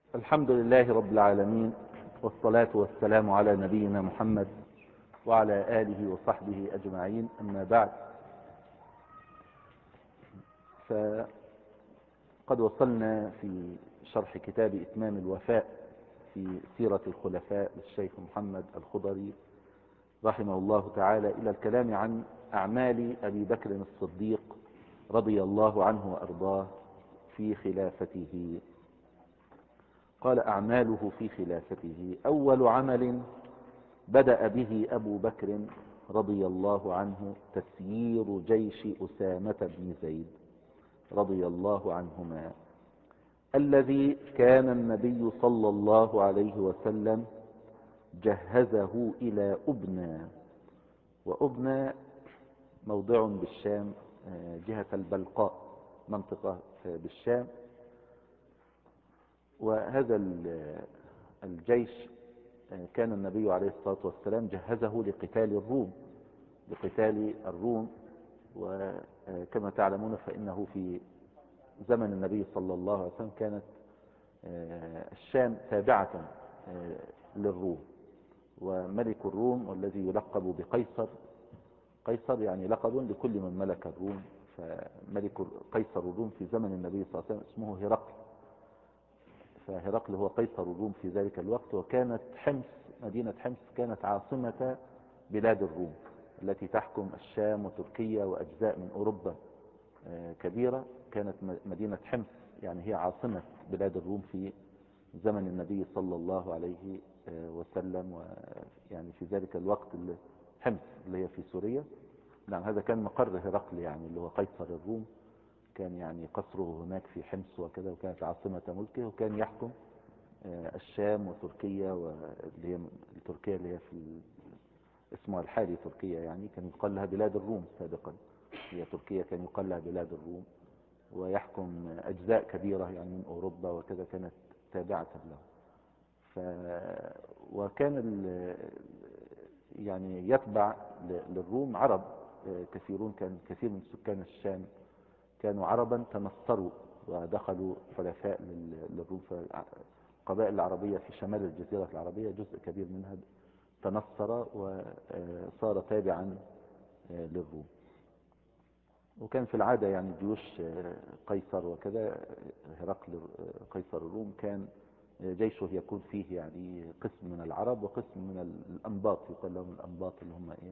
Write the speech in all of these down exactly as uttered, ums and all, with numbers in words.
الحمد لله رب العالمين، والصلاة والسلام على نبينا محمد وعلى آله وصحبه أجمعين. أما بعد، فقد وصلنا في شرح كتاب إتمام الوفاء في سيرة الخلفاء للشيخ محمد الخضري رحمه الله تعالى إلى الكلام عن أعمال أبي بكر الصديق رضي الله عنه وأرضاه في خلافته. قال: أعماله في خلافته: أول عمل بدأ به أبو بكر رضي الله عنه تسيير جيش أسامة بن زيد رضي الله عنهما، الذي كان النبي صلى الله عليه وسلم جهزه إلى أبنى. وأبنى موضع بالشام، جهة البلقاء، منطقة بالشام. وهذا الجيش كان النبي عليه الصلاة والسلام جهزه لقتال الروم لقتال الروم وكما تعلمون فإنه في زمن النبي صلى الله عليه وسلم كانت الشام تابعة للروم، وملك الروم والذي يلقب بقيصر، قيصر يعني لقب لكل من ملك الروم، فملك قيصر الروم في زمن النبي صلى الله عليه وسلم اسمه هرقل، فهرقل هو قيصر الروم في ذلك الوقت. وكانت حمص، مدينة حمص كانت عاصمة بلاد الروم التي تحكم الشام وتركيا وأجزاء من أوروبا كبيرة. كانت مدينة حمص يعني هي عاصمة بلاد الروم في زمن النبي صلى الله عليه وسلم، ويعني في ذلك الوقت حمص اللي هي في سوريا. نعم، هذا كان مقر هرقل يعني اللي هو قيصر الروم، كان يعني قصره هناك في حمص وكذا، وكانت عاصمة ملكه، وكان يحكم الشام وتركيا، واللي هي تركيا اللي هي في اسمها الحالي تركيا، يعني كان يقال لها بلاد الروم سابقا، هي تركيا كان يقال لها بلاد الروم، ويحكم أجزاء كبيرة يعني من أوروبا وكذا، كانت تابعة له. ف... وكان ال... يعني يتبع للروم عرب كثيرون، كان كثير من سكان الشام كانوا عربا تنصروا ودخلوا حلفاء للروم. فالقبائل العربية في شمال الجزيرة العربية جزء كبير منها تنصر وصار تابعا للروم. وكان في العادة يعني جيوش قيصر وكذا، هرقل قيصر الروم كان جيشه يكون فيه يعني قسم من العرب وقسم من الأنباط، يقال لهم الأنباط اللي هم إيه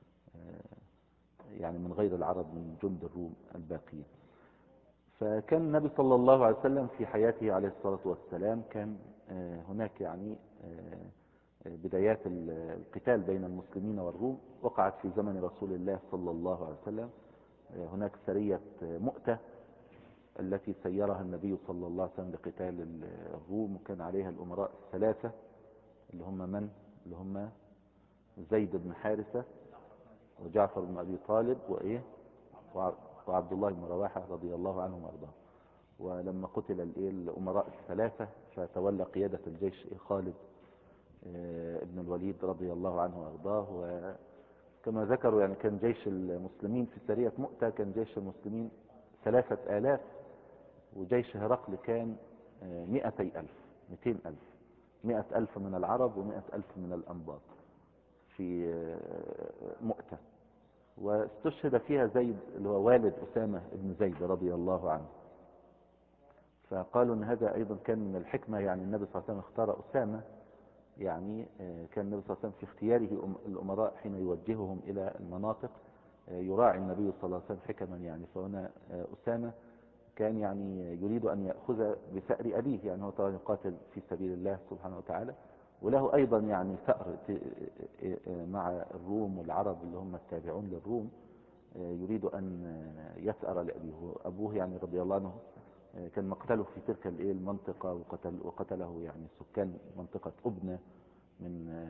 يعني من غير العرب، من جند الروم الباقيين. فكان النبي صلى الله عليه وسلم في حياته عليه الصلاة والسلام كان هناك يعني بدايات القتال بين المسلمين والروم وقعت في زمن رسول الله صلى الله عليه وسلم. هناك سرية مؤتة التي سيرها النبي صلى الله عليه وسلم لقتال الروم، وكان عليها الأمراء الثلاثة اللي هم من؟ اللي هم زيد بن حارثة وجعفر بن أبي طالب وإيه وعبد الله بن رواحة رضي الله عنهم وارضاهم. ولما قتل الأمراء الثلاثة فتولى قيادة الجيش خالد ابن الوليد رضي الله عنه وارضاه. وكما ذكروا يعني كان جيش المسلمين في سرية مؤتة كان جيش المسلمين ثلاثة آلاف، وجيش هرقل كان مئتي ألف، مئتين ألف، مئة ألف من العرب ومئة ألف من الأنباط في مؤتة. واستشهد فيها زيد اللي هو والد أسامة بن زيد رضي الله عنه. فقالوا ان هذا ايضا كان من الحكمة، يعني النبي صلى الله عليه وسلم اختار أسامة، يعني كان النبي صلى الله عليه وسلم في اختياره الأمراء حين يوجههم إلى المناطق يراعي النبي صلى الله عليه وسلم حكما. يعني فهنا أسامة كان يعني يريد أن يأخذ بثأر أبيه، يعني هو طبعا يقاتل في سبيل الله سبحانه وتعالى، وله أيضا يعني ثأر مع الروم والعرب اللي هم التابعون للروم، يريد أن يثأر لأبيه. أبوه يعني رضي الله عنه كان مقتله في تلك المنطقة، وقتل وقتله يعني سكان منطقة أبنى من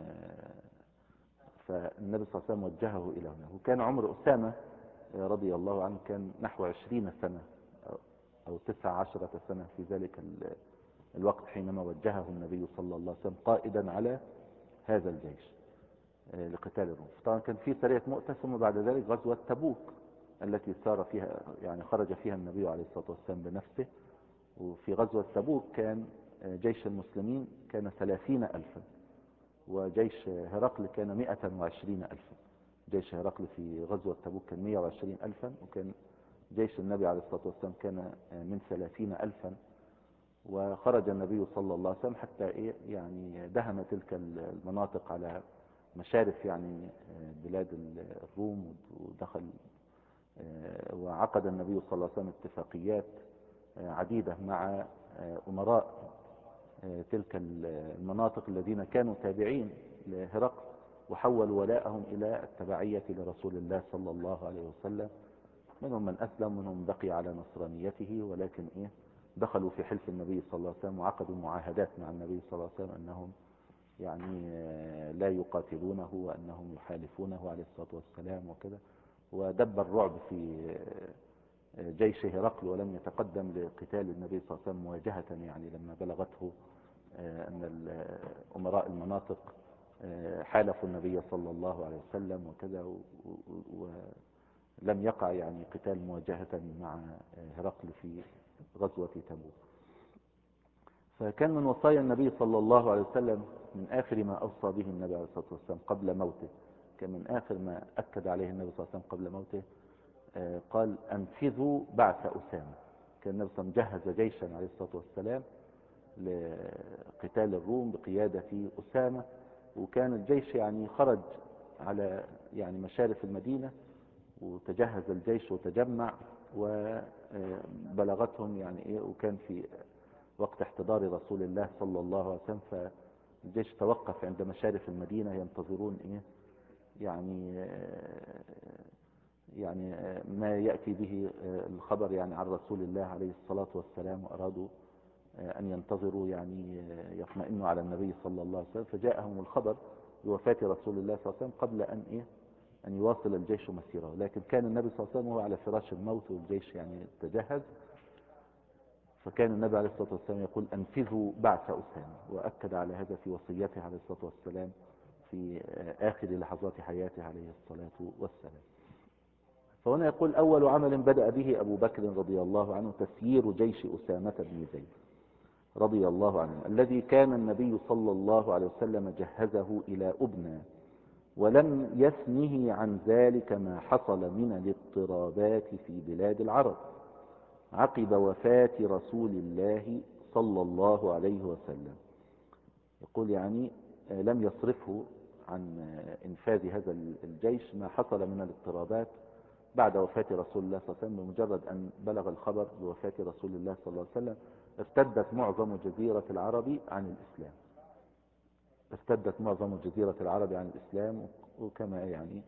فالنبي صلى الله عليه وسلم وجهه إلى هنا. وكان عمر أسامة رضي الله عنه كان نحو عشرين سنة أو تسع عشرة سنة في ذلك الوقت حينما وجهه النبي صلى الله عليه وسلم قائدا على هذا الجيش لقتال الروم. طبعا كان في سرية مؤتة، ثم بعد ذلك غزوة تبوك التي سار فيها يعني خرج فيها النبي عليه الصلاة والسلام بنفسه. وفي غزوة تبوك كان جيش المسلمين كان ثلاثين ألفا، وجيش هرقل كان مئة وعشرين ألفا. جيش هرقل في غزوة تبوك كان مئة وعشرين ألفا، وكان جيش النبي عليه الصلاة والسلام كان من ثلاثين ألفا. وخرج النبي صلى الله عليه وسلم حتى إيه يعني دهم تلك المناطق على مشارف يعني بلاد الروم، ودخل وعقد النبي صلى الله عليه وسلم اتفاقيات عديدة مع أمراء تلك المناطق الذين كانوا تابعين لهرقل، وحولوا ولاءهم إلى التبعية لرسول الله صلى الله عليه وسلم. منهم من أسلم، منهم بقي على نصرانيته، ولكن إيه دخلوا في حلف النبي صلى الله عليه وسلم، وعقدوا معاهدات مع النبي صلى الله عليه وسلم أنهم يعني لا يقاتلونه، وأنهم يحالفونه عليه الصلاة والسلام وكذا. ودب الرعب في جيش هرقل، ولم يتقدم لقتال النبي صلى الله عليه وسلم مواجهة، يعني لما بلغته أن أمراء المناطق حالفوا النبي صلى الله عليه وسلم وكذا، ولم يقع يعني قتال مواجهة مع هرقل في غزوة تبوك. فكان من وصايا النبي صلى الله عليه وسلم من آخر ما أوصى به النبي عليه الصلاة والسلام قبل موته، كان من آخر ما أكد عليه النبي صلى الله عليه وسلم قبل موته قال: أنفذوا بعث أسامة. كان النبي صلى الله عليه وسلم جهز جيشا عليه الصلاة والسلام لقتال الروم بقيادة أسامة، وكان الجيش يعني خرج على يعني مشارف المدينة، وتجهز الجيش وتجمع، وبلغتهم يعني إيه، وكان في وقت احتضار رسول الله صلى الله عليه وسلم، فالجيش توقف عند مشارف المدينة ينتظرون إيه يعني يعني ما يأتي به الخبر يعني عن رسول الله عليه الصلاة والسلام، وأرادوا أن ينتظروا يعني يطمئنوا على النبي صلى الله عليه وسلم. فجاءهم الخبر بوفاة رسول الله صلى الله عليه وسلم قبل أن إيه أن يواصل الجيش مسيره، لكن كان النبي صلى الله عليه وسلم وهو على فراش الموت، والجيش يعني تجهز. فكان النبي عليه الصلاة والسلام يقول: أنفذوا بعث أسامة، وأكد على هذا في وصيته عليه الصلاة والسلام في آخر لحظات حياته عليه الصلاة والسلام. فهنا يقول: أول عمل بدأ به أبو بكر رضي الله عنه تسيير جيش أسامة بن زيد رضي الله عنه، الذي كان النبي صلى الله عليه وسلم جهزه إلى أبنى، ولم يثنه عن ذلك ما حصل من الاضطرابات في بلاد العرب عقب وفاة رسول الله صلى الله عليه وسلم. يقول يعني لم يصرفه عن إنفاذ هذا الجيش ما حصل من الاضطرابات بعد وفاة رسول الله صلى الله عليه وسلم. بمجرد أن بلغ الخبر بوفاة رسول الله صلى الله عليه وسلم ارتدت معظم جزيرة العرب عن الإسلام، ارتدت معظم جزيرة العرب عن الإسلام. وكما يعني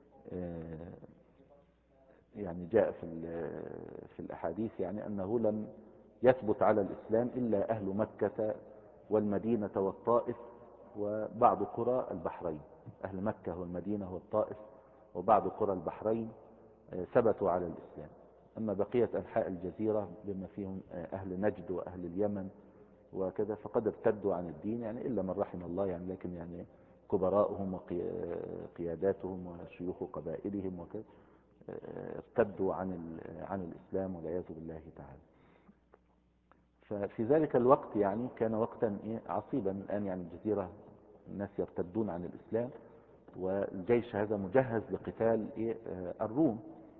يعني جاء في في الأحاديث يعني أنه لم يثبت على الإسلام إلا أهل مكة والمدينة والطائف وبعض قرى البحرين. أهل مكة والمدينة والطائف وبعض قرى البحرين ثبتوا على الإسلام، أما بقية أنحاء الجزيرة بما فيهم أهل نجد وأهل اليمن وكذا فقد ارتدوا عن الدين، يعني إلا من رحم الله يعني، لكن يعني كبراءهم وقياداتهم وشيوخ قبائلهم وكذا ارتدوا عن عن الإسلام والعياذ بالله تعالى. ففي ذلك الوقت يعني كان وقتا عصيبا. الآن يعني الجزيرة الناس يرتدون عن الإسلام، والجيش هذا مجهز لقتال الروم.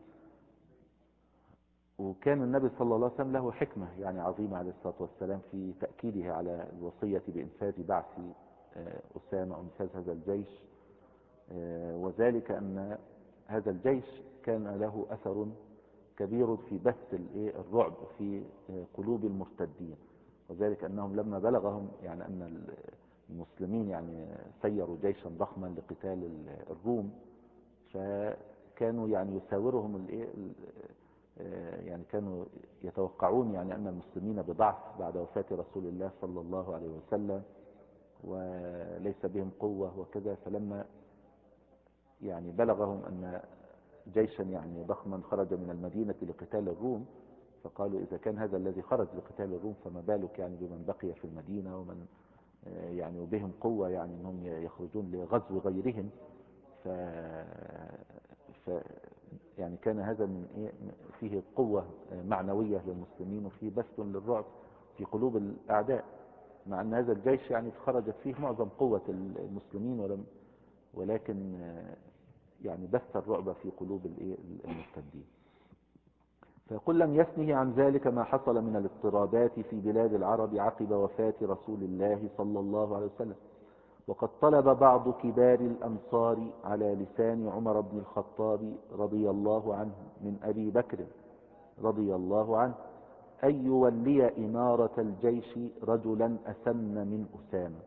وكان النبي صلى الله عليه وسلم له حكمة يعني عظيمة عليه الصلاة والسلام في تأكيده على الوصية بإنفاذ بعث أسامة وإنفاذ هذا الجيش، وذلك أن هذا الجيش كان له أثر كبير في بث الرعب في قلوب المرتدين، وذلك أنهم لما بلغهم يعني أن المسلمين يعني سيروا جيشا ضخما لقتال الروم، فكانوا يعني يساورهم يعني كانوا يتوقعون يعني أن المسلمين بضعف بعد وفاة رسول الله صلى الله عليه وسلم وليس بهم قوة وكذا. فلما يعني بلغهم أن جيشا يعني ضخما خرج من المدينة لقتال الروم، فقالوا إذا كان هذا الذي خرج لقتال الروم فما بالك يعني بمن بقي في المدينة ومن يعني وبهم قوة يعني أنهم يخرجون لغزو غيرهم. ف... ف يعني كان هذا من إيه فيه قوة معنوية للمسلمين، وفيه بث للرعب في قلوب الأعداء. مع أن هذا الجيش يعني خرجت فيه معظم قوة المسلمين، ولم ولكن يعني بث الرعب في قلوب المرتدين. فيقول لم يثنه عن ذلك ما حصل من الاضطرابات في بلاد العرب عقب وفاة رسول الله صلى الله عليه وسلم. وقد طلب بعض كبار الأمصار على لسان عمر بن الخطاب رضي الله عنه من أبي بكر رضي الله عنه أن يولي إمارة الجيش رجلا أسن من أسامة.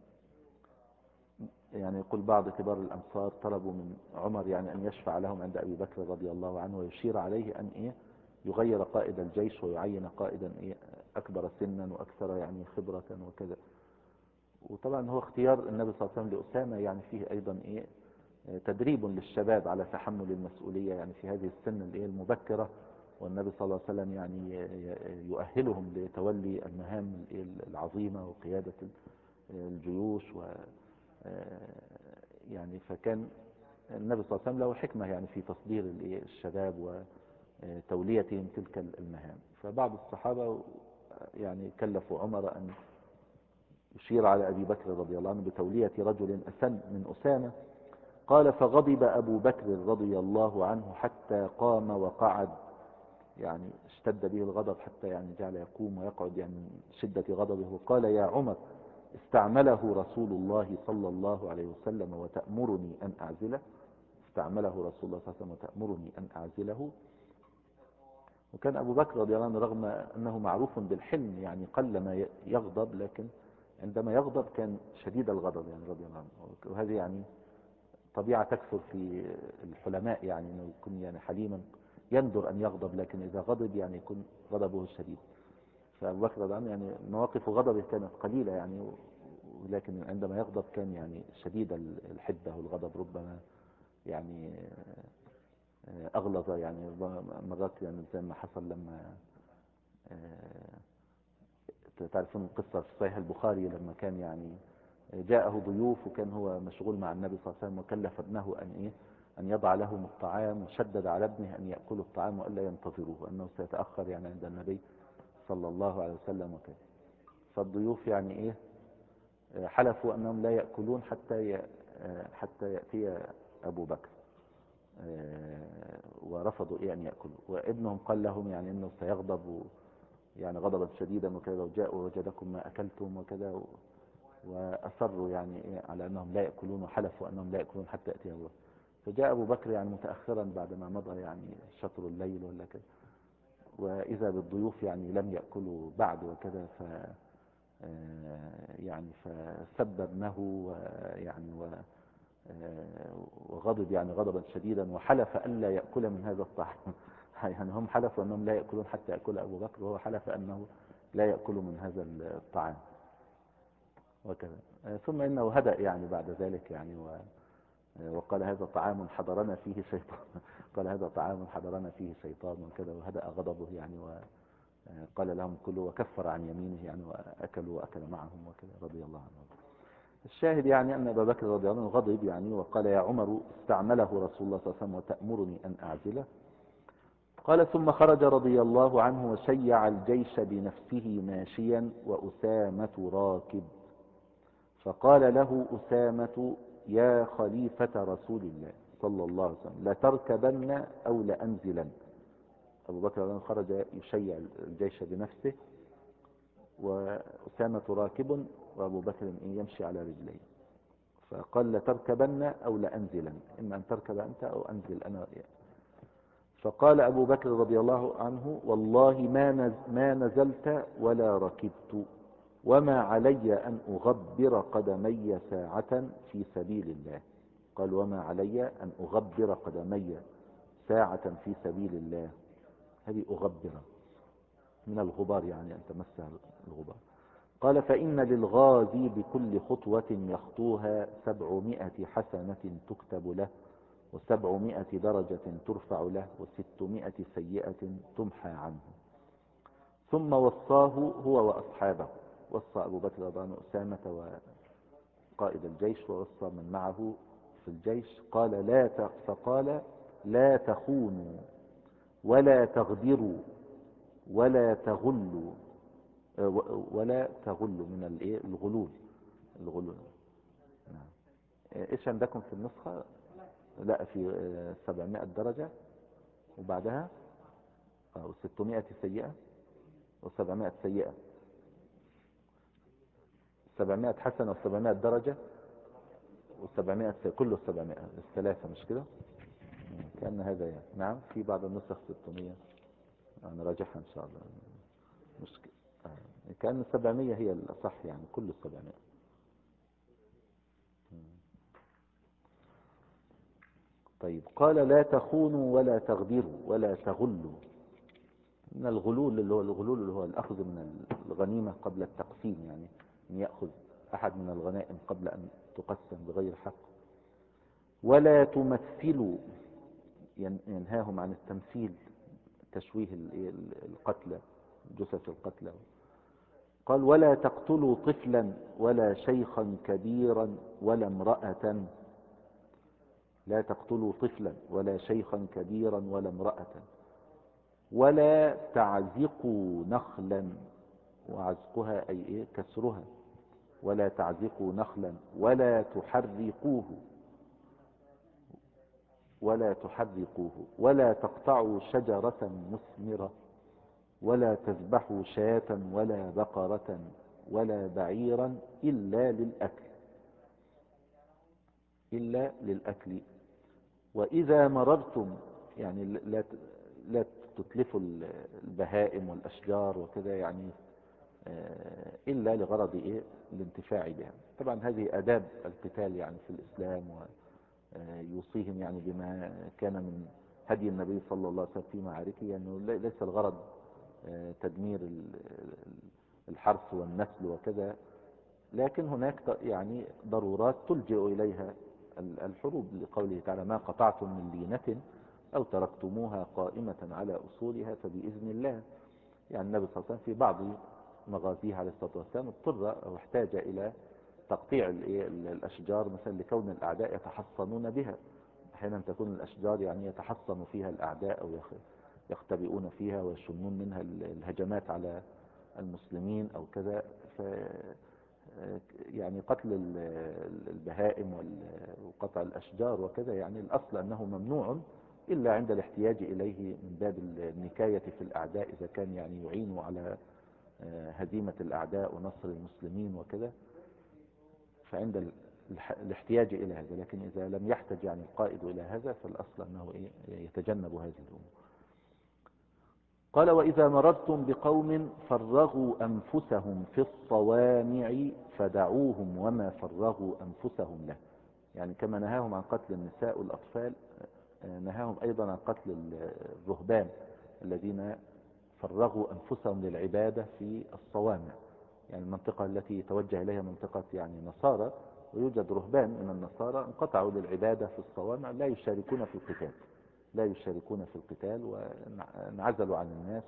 يعني يقول بعض كبار الأمصار طلبوا من عمر يعني أن يشفع لهم عند أبي بكر رضي الله عنه، ويشير عليه أن إيه يغير قائد الجيش ويعين قائدا إيه أكبر سنا وأكثر يعني خبرة وكذا. وطبعا هو اختيار النبي صلى الله عليه وسلم لأسامة يعني فيه أيضا إيه تدريب للشباب على تحمل المسؤولية يعني في هذه السن الإيه المبكرة، والنبي صلى الله عليه وسلم يعني يؤهلهم لتولي المهام العظيمة وقيادة الجيوش و يعني فكان النبي صلى الله عليه وسلم له حكمة يعني في تصدير الشباب وتوليتهم تلك المهام. فبعض الصحابة يعني كلفوا عمر أن يشير على أبي بكر رضي الله عنه بتولية رجل أسن من أسامة. قال فغضب أبو بكر رضي الله عنه حتى قام وقعد، يعني اشتد به الغضب حتى يعني جعل يقوم ويقعد يعني من شدة غضبه. قال يا عمر استعمله رسول الله صلى الله عليه وسلم وتأمرني أن أعزله. استعمله رسول الله صلى الله عليه وسلم وتأمرني أن أعزله. وكان أبو بكر رضي الله عنه رغم أنه معروف بالحلم يعني قل ما يغضب، لكن عندما يغضب كان شديد الغضب يعني رضي الله عنه. وهذه يعني طبيعة تكثر في الحلماء، يعني انه يكون يعني حليما يندر ان يغضب، لكن اذا غضب يعني يكون غضبه شديد. فابو بكر رضي الله عنه يعني مواقف غضبه كانت قليلة يعني، ولكن عندما يغضب كان يعني شديد الحدة والغضب، ربما يعني اغلظ يعني مرات يعني زي ما حصل لما تعرفون القصة في صحيح البخاري لما كان يعني جاءه ضيوف وكان هو مشغول مع النبي صلى الله عليه وسلم، وكلف ابنه أن إيه أن يضع لهم الطعام، وشدد على ابنه أن يأكلوا الطعام وألا ينتظروه وأنه سيتأخر يعني عند النبي صلى الله عليه وسلم وكذا. فالضيوف يعني إيه حلفوا أنهم لا يأكلون حتى حتى يأتي أبو بكر، ورفضوا إيه أن يأكلوا. وابنهم قال لهم يعني أنه سيغضب يعني غضبا شديدا وكذا، وجاءوا وجدكم ما أكلتم وكذا، وأصروا يعني على أنهم لا يأكلون وحلفوا أنهم لا يأكلون حتى يأتي أبو بكر. فجاء أبو بكر يعني متأخرا بعدما مضى يعني شطر الليل ولا كذا، وإذا بالضيوف يعني لم يأكلوا بعد وكذا، ف يعني فسب ابنه ويعني وغضب يعني غضبا شديدا، وحلف ألا يأكل من هذا الطعام. يعني هم حلفوا أنهم لا يأكلون حتى يأكل أبو بكر، وهو حلف أنه لا يأكل من هذا الطعام وكذا. ثم إنه هدأ يعني بعد ذلك يعني وقال هذا طعام حضرنا فيه شيطان. قال هذا طعام حضرنا فيه شيطان وكذا، وهدأ غضبه يعني وقال لهم كلوا، وكفر عن يمينه يعني وأكلوا وأكل معهم وكذا رضي الله عنه. الشاهد يعني أن أبا بكر رضي الله عنه غضب يعني وقال يا عمر استعمله رسول الله صلى الله عليه وسلم وتأمرني أن أعزله. قال ثم خرج رضي الله عنه وشيع الجيش بنفسه ماشيا وأسامة راكب. فقال له أسامة يا خليفة رسول الله صلى الله عليه وسلم لتركبن أو لأنزلن. أبو بكر خرج يشيع الجيش بنفسه وأسامة راكب وأبو بكر يمشي على رجليه. فقال لتركبن أو لأنزلن، إما أن تركب أنت أو أنزل أنا. فقال أبو بكر رضي الله عنه والله ما ما نزلت ولا ركبت، وما علي أن أغبر قدمي ساعة في سبيل الله. قال وما علي أن أغبر قدمي ساعة في سبيل الله. هذه أغبر من الغبار يعني أن تمسها الغبار. قال فإن للغازي بكل خطوة يخطوها سبعمائة حسنة تكتب له، وسبعمائة درجة ترفع له، وستمائة سيئة تمحى عنه. ثم وصاه هو وأصحابه، وصى أبو بكر رضي الله عنه أسامة وقائد الجيش، ووصى من معه في الجيش. قال لا ت... فقال لا تخونوا ولا تغدروا ولا تغلوا ولا تغلوا من الايه الغلول. الغلول. نعم. ايش عندكم في النسخة؟ لا، في سبعمائة درجة وبعدها وستمائة سيئة وسبعمائة سيئة. سبعمائة حسنة وسبعمائة درجة وسبعمائة سيئة، كله سبعمائة، الثلاثة مش كده؟ كأن هذا يعني. نعم، في بعض النسخ ستمائة، أنا راجعها إن شاء الله. مش ك... آه. كأن سبعمائة هي الأصح، يعني كله سبعمائة. طيب، قال لا تخونوا ولا تغدروا ولا تغلوا. من الغلول اللي هو الغلول اللي هو الأخذ من الغنيمة قبل التقسيم، يعني أن يأخذ أحد من الغنائم قبل أن تقسم بغير حق. ولا تمثلوا، ينهاهم عن التمثيل، تشويه القتلى، جثث القتلى. قال ولا تقتلوا طفلا ولا شيخا كبيرا ولا امرأة. لا تقتلوا طفلا ولا شيخا كبيرا ولا امرأة. ولا تعزقوا نخلا، وعزقها أي إيه؟ كسرها. ولا تعزقوا نخلا ولا تحرقوه ولا تحرقوه ولا تقطعوا شجرة مثمرة ولا تذبحوا شاة ولا بقرة ولا بعيرا إلا للأكل إلا للأكل. وإذا مررتم، يعني لا لا تتلفوا البهائم والأشجار وكذا، يعني إلا لغرض إيه؟ الانتفاع بها. طبعا هذه آداب القتال يعني في الإسلام، ويوصيهم يعني بما كان من هدي النبي صلى الله عليه وسلم في معاركه، يعني ليس الغرض تدمير الحرث والنسل وكذا، لكن هناك يعني ضرورات تلجئ إليها الحروب، لقوله تعالى ما قطعتم من لينة أو تركتموها قائمة على أصولها فبإذن الله. يعني النبي صلى الله عليه وسلم في بعض مغازيه عليه الصلاة والسلام اضطر أو احتاج إلى تقطيع الأشجار مثلا لكون الأعداء يتحصنون بها. أحيانا تكون الأشجار يعني يتحصن فيها الأعداء أو يختبئون فيها ويشنون منها الهجمات على المسلمين أو كذا. ف يعني قتل البهائم وقطع الأشجار وكذا، يعني الأصل أنه ممنوع إلا عند الاحتياج إليه من باب النكاية في الأعداء، إذا كان يعني يعين على هزيمة الأعداء ونصر المسلمين وكذا، فعند الاحتياج إلى هذا. لكن إذا لم يحتج يعني القائد إلى هذا، فالأصل أنه يتجنب هذه الأمور. قال وإذا مررتم بقوم فرغوا أنفسهم في الصوامع فدعوهم وما فرغوا أنفسهم له. يعني كما نهاهم عن قتل النساء والأطفال، نهاهم أيضا عن قتل الرهبان الذين فرغوا أنفسهم للعبادة في الصوامع. يعني المنطقة التي توجه إليها منطقة يعني نصارى، ويوجد رهبان من النصارى انقطعوا للعبادة في الصوامع، لا يشاركون في القتال لا يشاركون في القتال وانعزلوا عن الناس،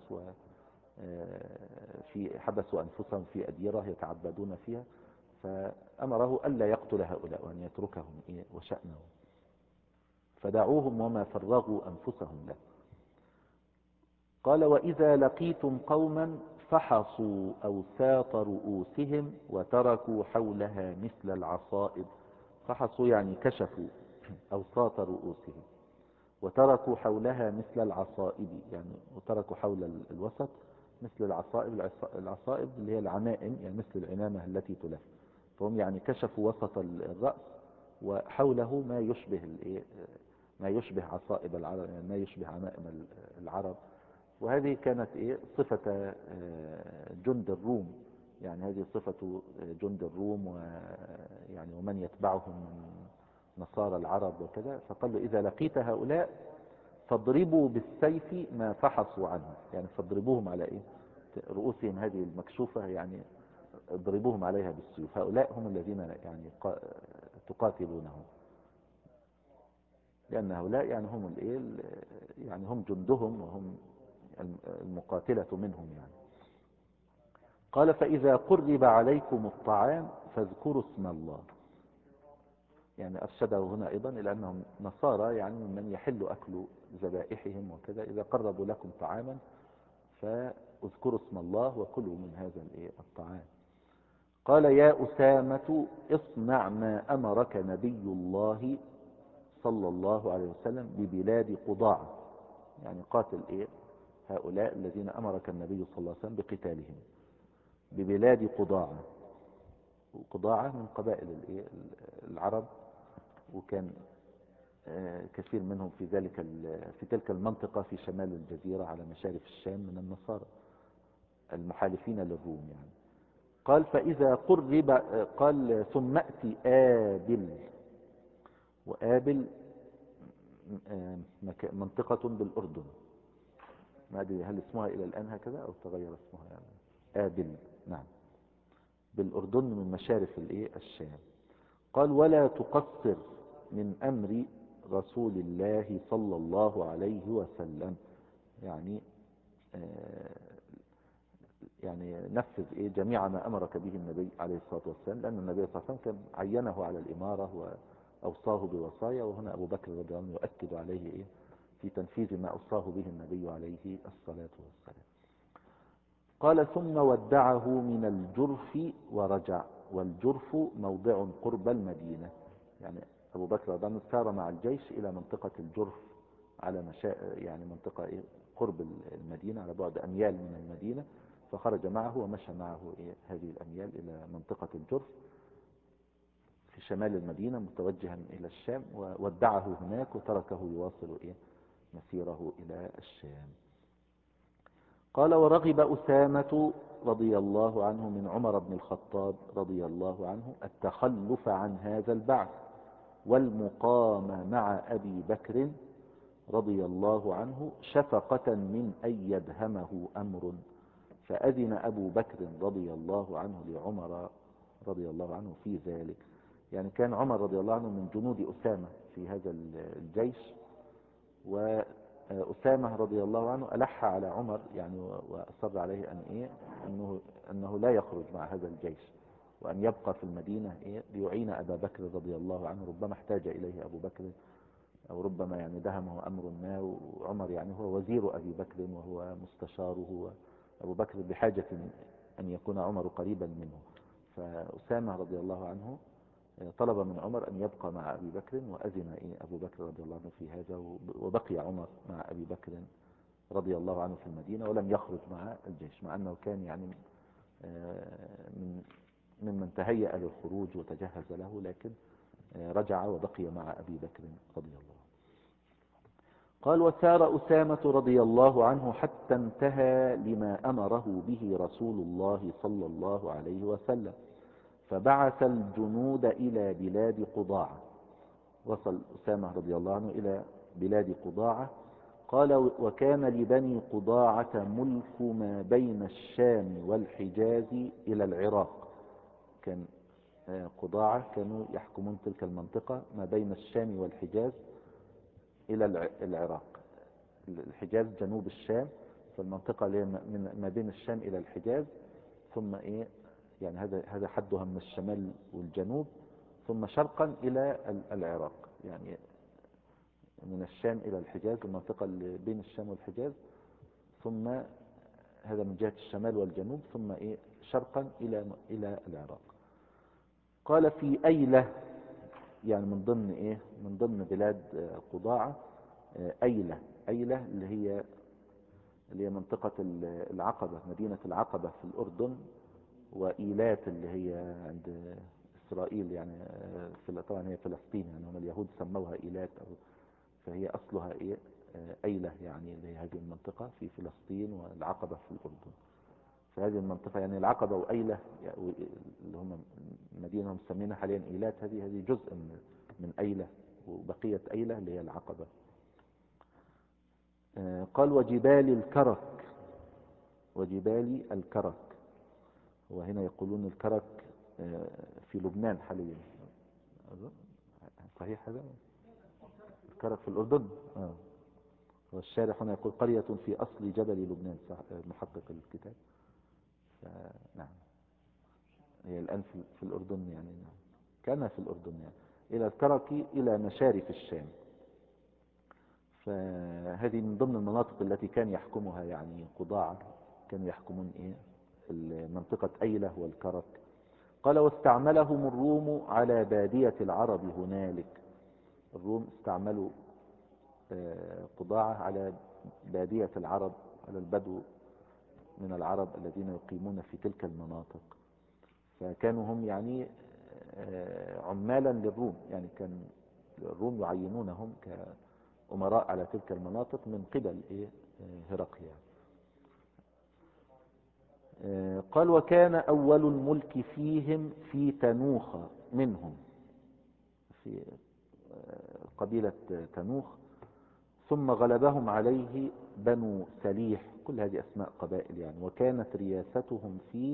وفي حبسوا أنفسهم في أديرة يتعبدون فيها. فأمره ألا يقتل هؤلاء وأن يتركهم وشأنهم. فدعوهم وما فرغوا أنفسهم له. قال وإذا لقيتم قوما فحصوا أوساط رؤوسهم وتركوا حولها مثل العصائب. فحصوا يعني كشفوا أوساط رؤوسهم وتركوا حولها مثل العصائب، يعني وتركوا حول الوسط مثل العصائب. العصائب اللي هي العمائم، يعني مثل العمامة التي تلف. فهم يعني كشفوا وسط الرأس وحوله ما يشبه ما يشبه عصائب العرب، يعني ما يشبه عمائم العرب. وهذه كانت ايه صفة جند الروم، يعني هذه صفة جند الروم ويعني ومن يتبعهم من نصارى العرب وكذا. فقال له إذا لقيت هؤلاء فاضربوا بالسيف ما فحصوا عنه، يعني فاضربوهم على ايه رؤوسهم هذه المكشوفة، يعني اضربوهم عليها بالسيوف. هؤلاء هم الذين يعني تقاتلونهم، لأن هؤلاء يعني هم الايه يعني هم جندهم وهم المقاتلة منهم يعني. قال فإذا قرب عليكم الطعام فاذكروا اسم الله. يعني أرشده هنا أيضا إلى أنهم نصارى، يعني من يحل أكل ذبائحهم وكذا. إذا قربوا لكم طعاما فاذكروا اسم الله وكلوا من هذا الإيه الطعام. قال يا أسامة اصنع ما أمرك نبي الله صلى الله عليه وسلم ببلاد قضاعة، يعني قاتل إيه هؤلاء الذين أمرك النبي صلى الله عليه وسلم بقتالهم ببلاد قضاعة. وقضاعة من قبائل الإيه العرب، وكان كثير منهم في ذلك في تلك المنطقة في شمال الجزيرة على مشارف الشام من النصارى المحالفين للروم يعني. قال فإذا قرب، قال ثم أتي آبل، وآبل منطقة بالأردن، ما أدري هل اسمها إلى الآن هكذا أو تغير اسمها يعني. آبل نعم بالأردن من مشارف الإيه الشام. قال ولا تقصر من أمر رسول الله صلى الله عليه وسلم، يعني يعني نفذ إيه جميع ما أمرك به النبي عليه الصلاة والسلام، لأن النبي صلى الله عليه وسلم كان عينه على الإمارة وأوصاه بوصايا، وهنا أبو بكر رضي الله عنه يؤكد عليه إيه في تنفيذ ما أوصاه به النبي عليه الصلاة والسلام. قال ثم ودعه من الجرف ورجع، والجرف موضع قرب المدينة، يعني أبو بكر رضي الله عنه سار مع الجيش إلى منطقة الجرف على مشا... يعني منطقة إيه قرب المدينة على بعد أميال من المدينة، فخرج معه ومشى معه إيه هذه الأميال إلى منطقة الجرف في شمال المدينة متوجها إلى الشام، وودعه هناك وتركه يواصل إيه مسيره إلى الشام. قال ورغب أسامة رضي الله عنه من عمر بن الخطاب رضي الله عنه التخلف عن هذا البعث والمقام مع أبي بكر رضي الله عنه شفقة من أن يدهمه أمر، فأذن أبو بكر رضي الله عنه لعمر رضي الله عنه في ذلك. يعني كان عمر رضي الله عنه من جنود أسامة في هذا الجيش، وأسامة رضي الله عنه ألح على عمر يعني وأصر عليه أن إيه أنه, أنه لا يخرج مع هذا الجيش، وأن يبقى في المدينة إيه ليعين أبا بكر رضي الله عنه، ربما احتاج إليه أبو بكر أو ربما يعني دهمه أمر ما، وعمر يعني هو وزير أبي بكر وهو مستشاره، وأبو بكر بحاجة أن يكون عمر قريبا منه. فأسامة رضي الله عنه طلب من عمر أن يبقى مع أبي بكر، وأذن إيه أبو بكر رضي الله عنه في هذا، وبقي عمر مع أبي بكر رضي الله عنه في المدينة ولم يخرج مع الجيش، مع أنه كان يعني من ممن تهيأ للخروج وتجهز له، لكن رجع وبقي مع أبي بكر رضي الله عنه. قال وسار أسامة رضي الله عنه حتى انتهى لما أمره به رسول الله صلى الله عليه وسلم، فبعث الجنود إلى بلاد قضاعة. وصل أسامة رضي الله عنه إلى بلاد قضاعة. قال وكان لبني قضاعة ملك ما بين الشام والحجاز إلى العراق، كان قضاعة كانوا يحكمون تلك المنطقة ما بين الشام والحجاز إلى العراق. الحجاز جنوب الشام، فالمنطقة من ما بين الشام إلى الحجاز، ثم إيه يعني هذا هذا حدها من الشمال والجنوب، ثم شرقا إلى العراق، يعني من الشام إلى الحجاز المنطقة اللي بين الشام والحجاز، ثم هذا من جهة الشمال والجنوب، ثم إيه شرقا إلى إلى العراق. قال في أيلة، يعني من ضمن إيه من ضمن بلاد قضاعة أيلة. أيلة اللي هي اللي هي منطقة العقبة، مدينة العقبة في الأردن، وإيلات اللي هي عند إسرائيل، يعني في طبعا هي فلسطين، يعني هم اليهود سموها إيلات، أو فهي أصلها إيه أيلة، يعني اللي هي هذه المنطقة في فلسطين، والعقبة في الأردن. فهذه المنطقة يعني العقبة وأيلة اللي هم مدينة هم مسمينها حاليا إيلات، هذه هذه جزء من من أيلة، وبقية أيلة اللي هي العقبة. قال وجبال الكرك، وجبال الكرك، وهنا يقولون الكرك في لبنان حاليا، صحيح هذا؟ الكرك في الأردن. آه. والشارح هنا يقول قرية في أصل جبل لبنان، محقق الكتاب. نعم هي الآن في الأردن، يعني نعم كان في الأردن، يعني إلى الكرك إلى مشارف الشام. فهذه من ضمن المناطق التي كان يحكمها يعني قضاعة، كانوا يحكمون إيه منطقة أيلة والكرك. قال واستعملهم الروم على بادية العرب هنالك. الروم استعملوا قضاعة على بادية العرب، على البدو من العرب الذين يقيمون في تلك المناطق. فكانوا هم يعني عمالا للروم، يعني كان الروم يعينونهم كأمراء على تلك المناطق من قبل إيه هرقل يعني. قال وكان أول الملك فيهم في تنوخ منهم، في قبيلة تنوخ، ثم غلبهم عليه بنو سليح. كل هذه أسماء قبائل يعني. وكانت رياستهم فيه،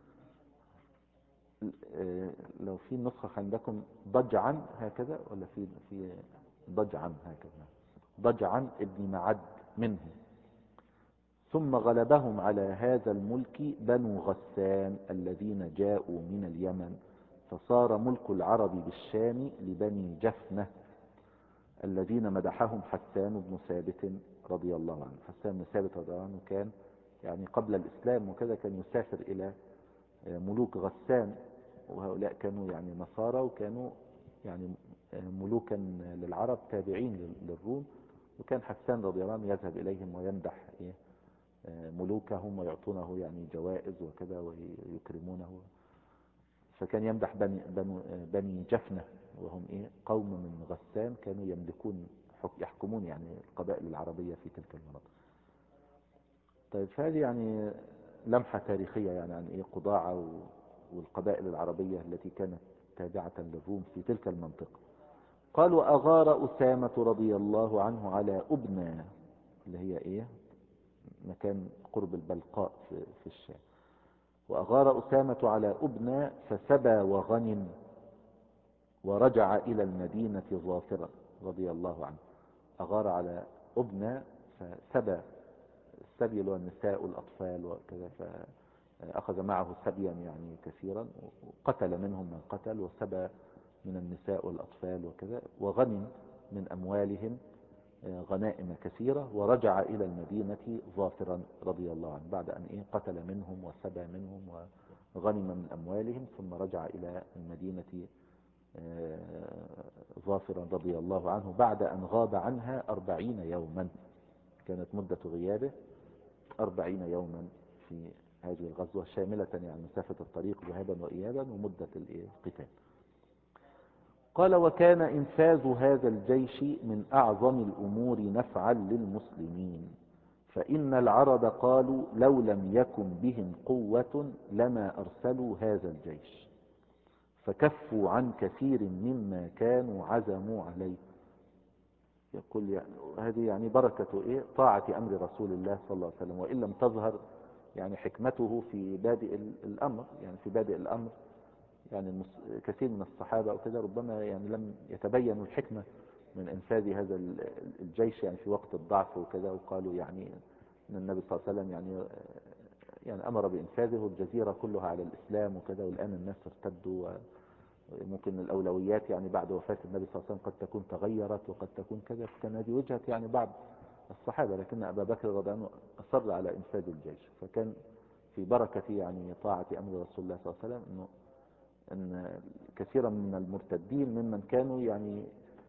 لو في نسخة عندكم ضجعا هكذا ولا في في ضجعا هكذا، ضجعا ابن معد منهم. ثم غلبهم على هذا الملك بنو غسان الذين جاءوا من اليمن، فصار ملك العرب بالشام لبني جفنة الذين مدحهم حسان بن ثابت رضي الله عنه. حسان بن ثابت رضي الله عنه كان يعني قبل الإسلام وكذا كان يسافر إلى ملوك غسان، وهؤلاء كانوا يعني نصارى، وكانوا يعني ملوكا للعرب تابعين للروم. وكان حسان رضي الله عنه يذهب إليهم ويمدح ملوكهم ويعطونه يعني جوائز وكذا ويكرمونه. فكان يمدح بني, بني, بني جفنة، وهم إيه قوم من غسان كانوا يملكون يحكمون يعني القبائل العربية في تلك المناطق. طيب فهذه يعني لمحة تاريخية يعني عن إيه قضاعة والقبائل العربية التي كانت تابعة للروم في تلك المنطقة. قال وأغار أسامة رضي الله عنه على أبنى، اللي هي إيه مكان قرب البلقاء في, في الشام. وأغار أسامة على أبنى فسبى وغنم ورجع إلى المدينة ظافرا رضي الله عنه. أغار على أبنى فسبى، السبي اللي هو النساء والأطفال وكذا، فأخذ معه سبيا يعني كثيرا، وقتل منهم من قتل، وسبى من النساء والأطفال وكذا، وغنم من أموالهم غنائم كثيرة، ورجع إلى المدينة ظافرا رضي الله عنه بعد أن إيه قتل منهم وسبى منهم وغنم من أموالهم، ثم رجع إلى المدينة ظافرا رضي الله عنه بعد أن غاب عنها أربعين يوما. كانت مدة غيابه أربعين يوما في هذه الغزوة شاملة يعني مسافة الطريق ذهابا وإيابا ومدة القتال. قال وكان إنفاذ هذا الجيش من أعظم الأمور نفعا للمسلمين، فإن العرب قالوا لو لم يكن بهم قوة لما أرسلوا هذا الجيش، فكفوا عن كثير مما كانوا عزموا عليه. يقول يعني هذه يعني بركة إيه طاعة أمر رسول الله صلى الله عليه وسلم، وإن لم تظهر يعني حكمته في بادئ الأمر، يعني في بادئ الأمر يعني المس... كثير من الصحابة وكذا ربما يعني لم يتبينوا الحكمة من إنفاذ هذا الجيش يعني في وقت الضعف وكذا، وقالوا يعني أن النبي صلى الله عليه وسلم يعني يعني أمر بإنفاذه الجزيرة كلها على الإسلام وكذا، والآن الناس ارتدوا، وممكن الأولويات يعني بعد وفاة النبي صلى الله عليه وسلم قد تكون تغيرت وقد تكون كذا. كان هذه وجهة يعني بعض الصحابة، لكن أبا بكر رضي الله عنه أصر على إنفاذ الجيش. فكان في بركة يعني طاعة أمر رسول الله صلى الله عليه وسلم أنه أن كثيرا من المرتدين ممن كانوا يعني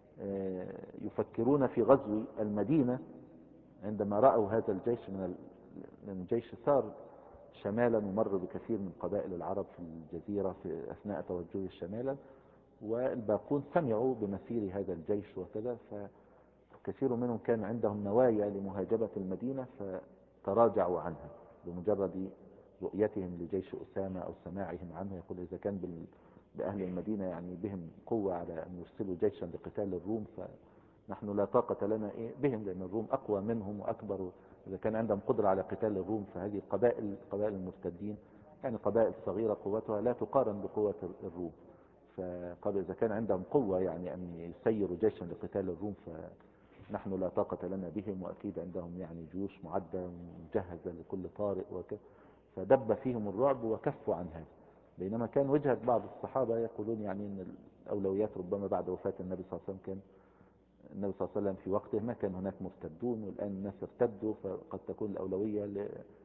يفكرون في غزو المدينة عندما رأوا هذا الجيش من الجيش سار شمالا ومر بكثير من قبائل العرب في الجزيرة في أثناء توجهه شمالا، والباقون سمعوا بمسير هذا الجيش وكذا، فكثير منهم كان عندهم نوايا لمهاجمة المدينة فتراجعوا عنها بمجرد رؤيتهم لجيش أسامة أو سماعهم عنه. يقول إذا كان بأهل المدينة يعني بهم قوة على أن يرسلوا جيشا لقتال الروم، فنحن لا طاقة لنا إيه بهم، لأن الروم أقوى منهم وأكبر. إذا كان عندهم قدرة على قتال الروم، فهذه القبائل قبائل المرتدين يعني قبائل صغيرة قوتها لا تقارن بقوة الروم. فقال إذا كان عندهم قوة يعني أن يسيروا جيشا لقتال الروم، فنحن لا طاقة لنا بهم، وأكيد عندهم يعني جيوش معدة مجهزة لكل طارئ وكذا. فدب فيهم الرعب وكفوا عن هذا. بينما كان وجهة بعض الصحابة يقولون يعني أن الأولويات ربما بعد وفاة النبي صلى الله عليه وسلم كان النبي صلى الله عليه وسلم في وقته ما كان هناك مرتدون، والآن الناس ارتدوا، فقد تكون الأولوية ل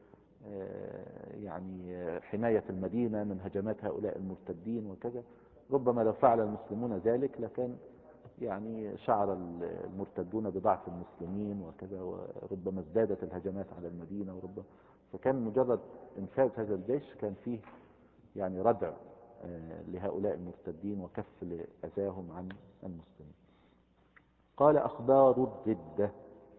يعني حماية المدينة من هجمات هؤلاء المرتدين وكذا. ربما لو فعل المسلمون ذلك لكان يعني شعر المرتدون بضعف المسلمين وكذا، وربما ازدادت الهجمات على المدينة، وربما فكان مجرد انفاذ هذا الجيش كان فيه يعني ردع لهؤلاء المرتدين وكف لأذاهم عن المسلمين. قال أخبار الردة.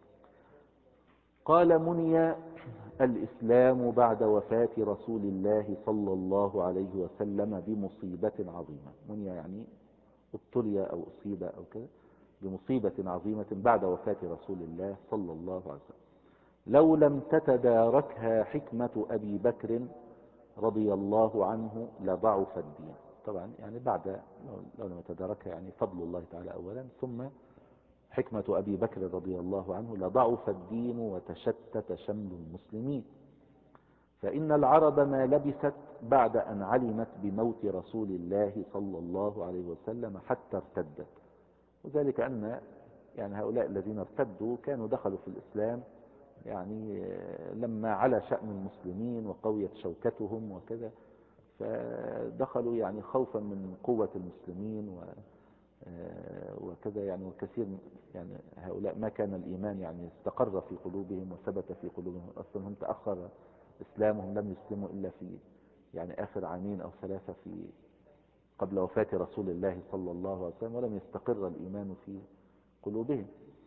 قال مني الإسلام بعد وفاة رسول الله صلى الله عليه وسلم بمصيبة عظيمة. مني يعني ابتلي أو أصيب أو كذا بمصيبة عظيمة بعد وفاة رسول الله صلى الله عليه وسلم، لو لم تتداركها حكمة أبي بكر رضي الله عنه لضعف الدين. طبعا يعني بعد لو لم يتداركها يعني فضل الله تعالى أولا، ثم حكمة أبي بكر رضي الله عنه لضعف الدين وتشتت شمل المسلمين. فإن العرب ما لبثت بعد أن علمت بموت رسول الله صلى الله عليه وسلم حتى ارتدت، وذلك أن يعني هؤلاء الذين ارتدوا كانوا دخلوا في الإسلام يعني لما على شأن المسلمين وقويت شوكتهم وكذا، فدخلوا يعني خوفا من قوة المسلمين و وكذا يعني. وكثير يعني هؤلاء ما كان الإيمان يعني استقر في قلوبهم وثبت في قلوبهم، أصلا هم تأخر إسلامهم، لم يسلموا إلا في يعني آخر عامين أو ثلاثة في قبل وفاة رسول الله صلى الله عليه وسلم، ولم يستقر الإيمان في قلوبهم.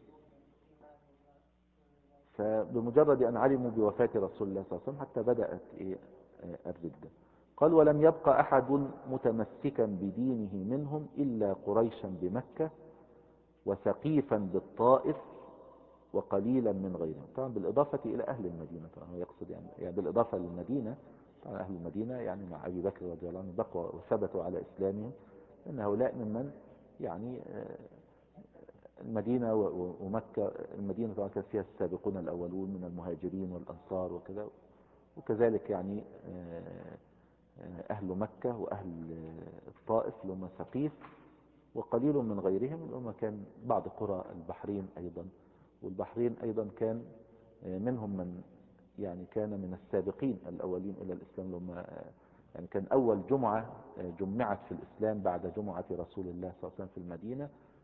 فبمجرد أن علموا بوفاة رسول الله صلى الله عليه وسلم حتى بدأت الردة. قال ولم يبقى أحد متمسكا بدينه منهم إلا قريشا بمكة وثقيفا بالطائف وقليلا من غيرهم. طبعا بالإضافة إلى أهل المدينة، طبعا هو يقصد يعني, يعني بالإضافة للمدينة، طبعا أهل المدينة يعني مع أبي بكر رضي الله عنه بقوا وثبتوا على إسلامهم، إن هؤلاء ممن يعني المدينة ومكة. المدينة طبعا كان فيها السابقون الأولون من المهاجرين والأنصار وكذا، وكذلك يعني أهل مكة وأهل الطائف اللي هم ثقيف، وقليل من غيرهم اللي هم كان بعض قرى البحرين أيضا. والبحرين أيضا كان منهم من يعني كان من السابقين الأولين إلى الإسلام، اللي هم يعني كان أول جمعة جمعت في الإسلام بعد جمعة رسول الله صلى الله عليه وسلم في المدينة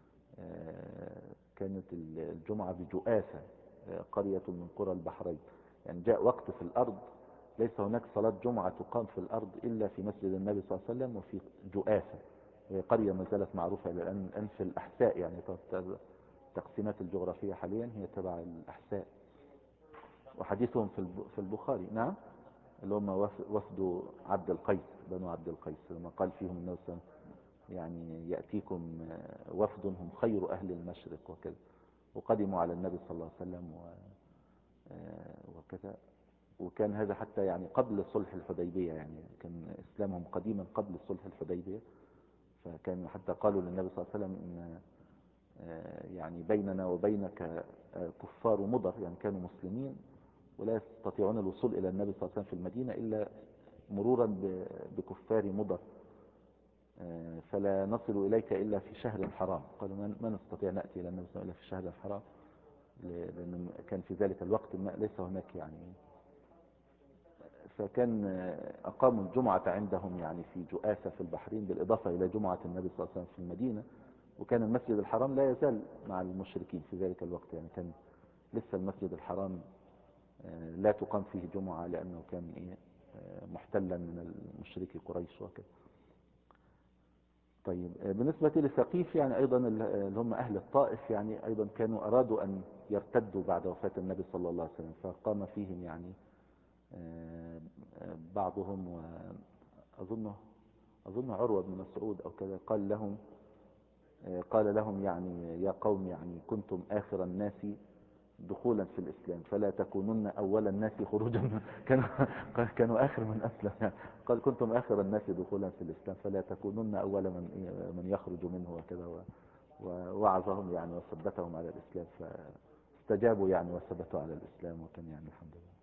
كانت الجمعة بجؤاسة، قرية من قرى البحرين. يعني جاء وقت في الأرض ليس هناك صلاة جمعة تقام في الأرض إلا في مسجد النبي صلى الله عليه وسلم وفي جؤاسة، وهي قرية ما زالت معروفة إلى الآن في الأحساء. يعني التقسيمات الجغرافية حاليا هي تبع الأحساء، وحديثهم في البخاري. نعم، اللي هم وفد عبد القيس، بنو عبد القيس، لما قال فيهم النبي صلى الله عليه وسلم يعني يأتيكم وفد هم خير أهل المشرق وكذا، وقدموا على النبي صلى الله عليه وسلم وكذا. وكان هذا حتى يعني قبل صلح الحديبية، يعني كان إسلامهم قديما قبل صلح الحديبية. فكان حتى قالوا للنبي صلى الله عليه وسلم إن يعني بيننا وبينك كفار مضر، يعني كانوا مسلمين ولا يستطيعون الوصول إلى النبي صلى الله عليه وسلم في المدينة إلا مرورا بكفار مضر، فلا نصل إليك إلا في شهر حرام. قالوا ما نستطيع نأتي إلى النبي صلى الله عليه وسلم إلا في شهر الحرام، لأن كان في ذلك الوقت ما ليس هناك يعني. فكان أقاموا الجمعة عندهم يعني في جؤاسة في البحرين، بالإضافة إلى جمعة النبي صلى الله عليه وسلم في المدينة. وكان المسجد الحرام لا يزال مع المشركين في ذلك الوقت، يعني كان لسه المسجد الحرام لا تقام فيه جمعة لأنه كان إيه محتلا من المشركي قريش وكذا. طيب بالنسبة لثقيف يعني أيضا اللي هم أهل الطائف، يعني أيضا كانوا أرادوا أن يرتدوا بعد وفاة النبي صلى الله عليه وسلم، فقام فيهم يعني بعضهم، وأظنه أظن عروة بن مسعود أو كذا قال لهم قال لهم يعني يا قوم يعني كنتم آخر الناس دخولا في الإسلام فلا تكونن أول الناس خروجا. كانوا كانوا آخر من أسلم، يعني قال كنتم آخر الناس دخولا في الإسلام فلا تكونن أول من من يخرج منه وكذا، ووعظهم يعني وثبتهم على الإسلام، فاستجابوا يعني وثبتوا على الإسلام، وكان يعني الحمد لله.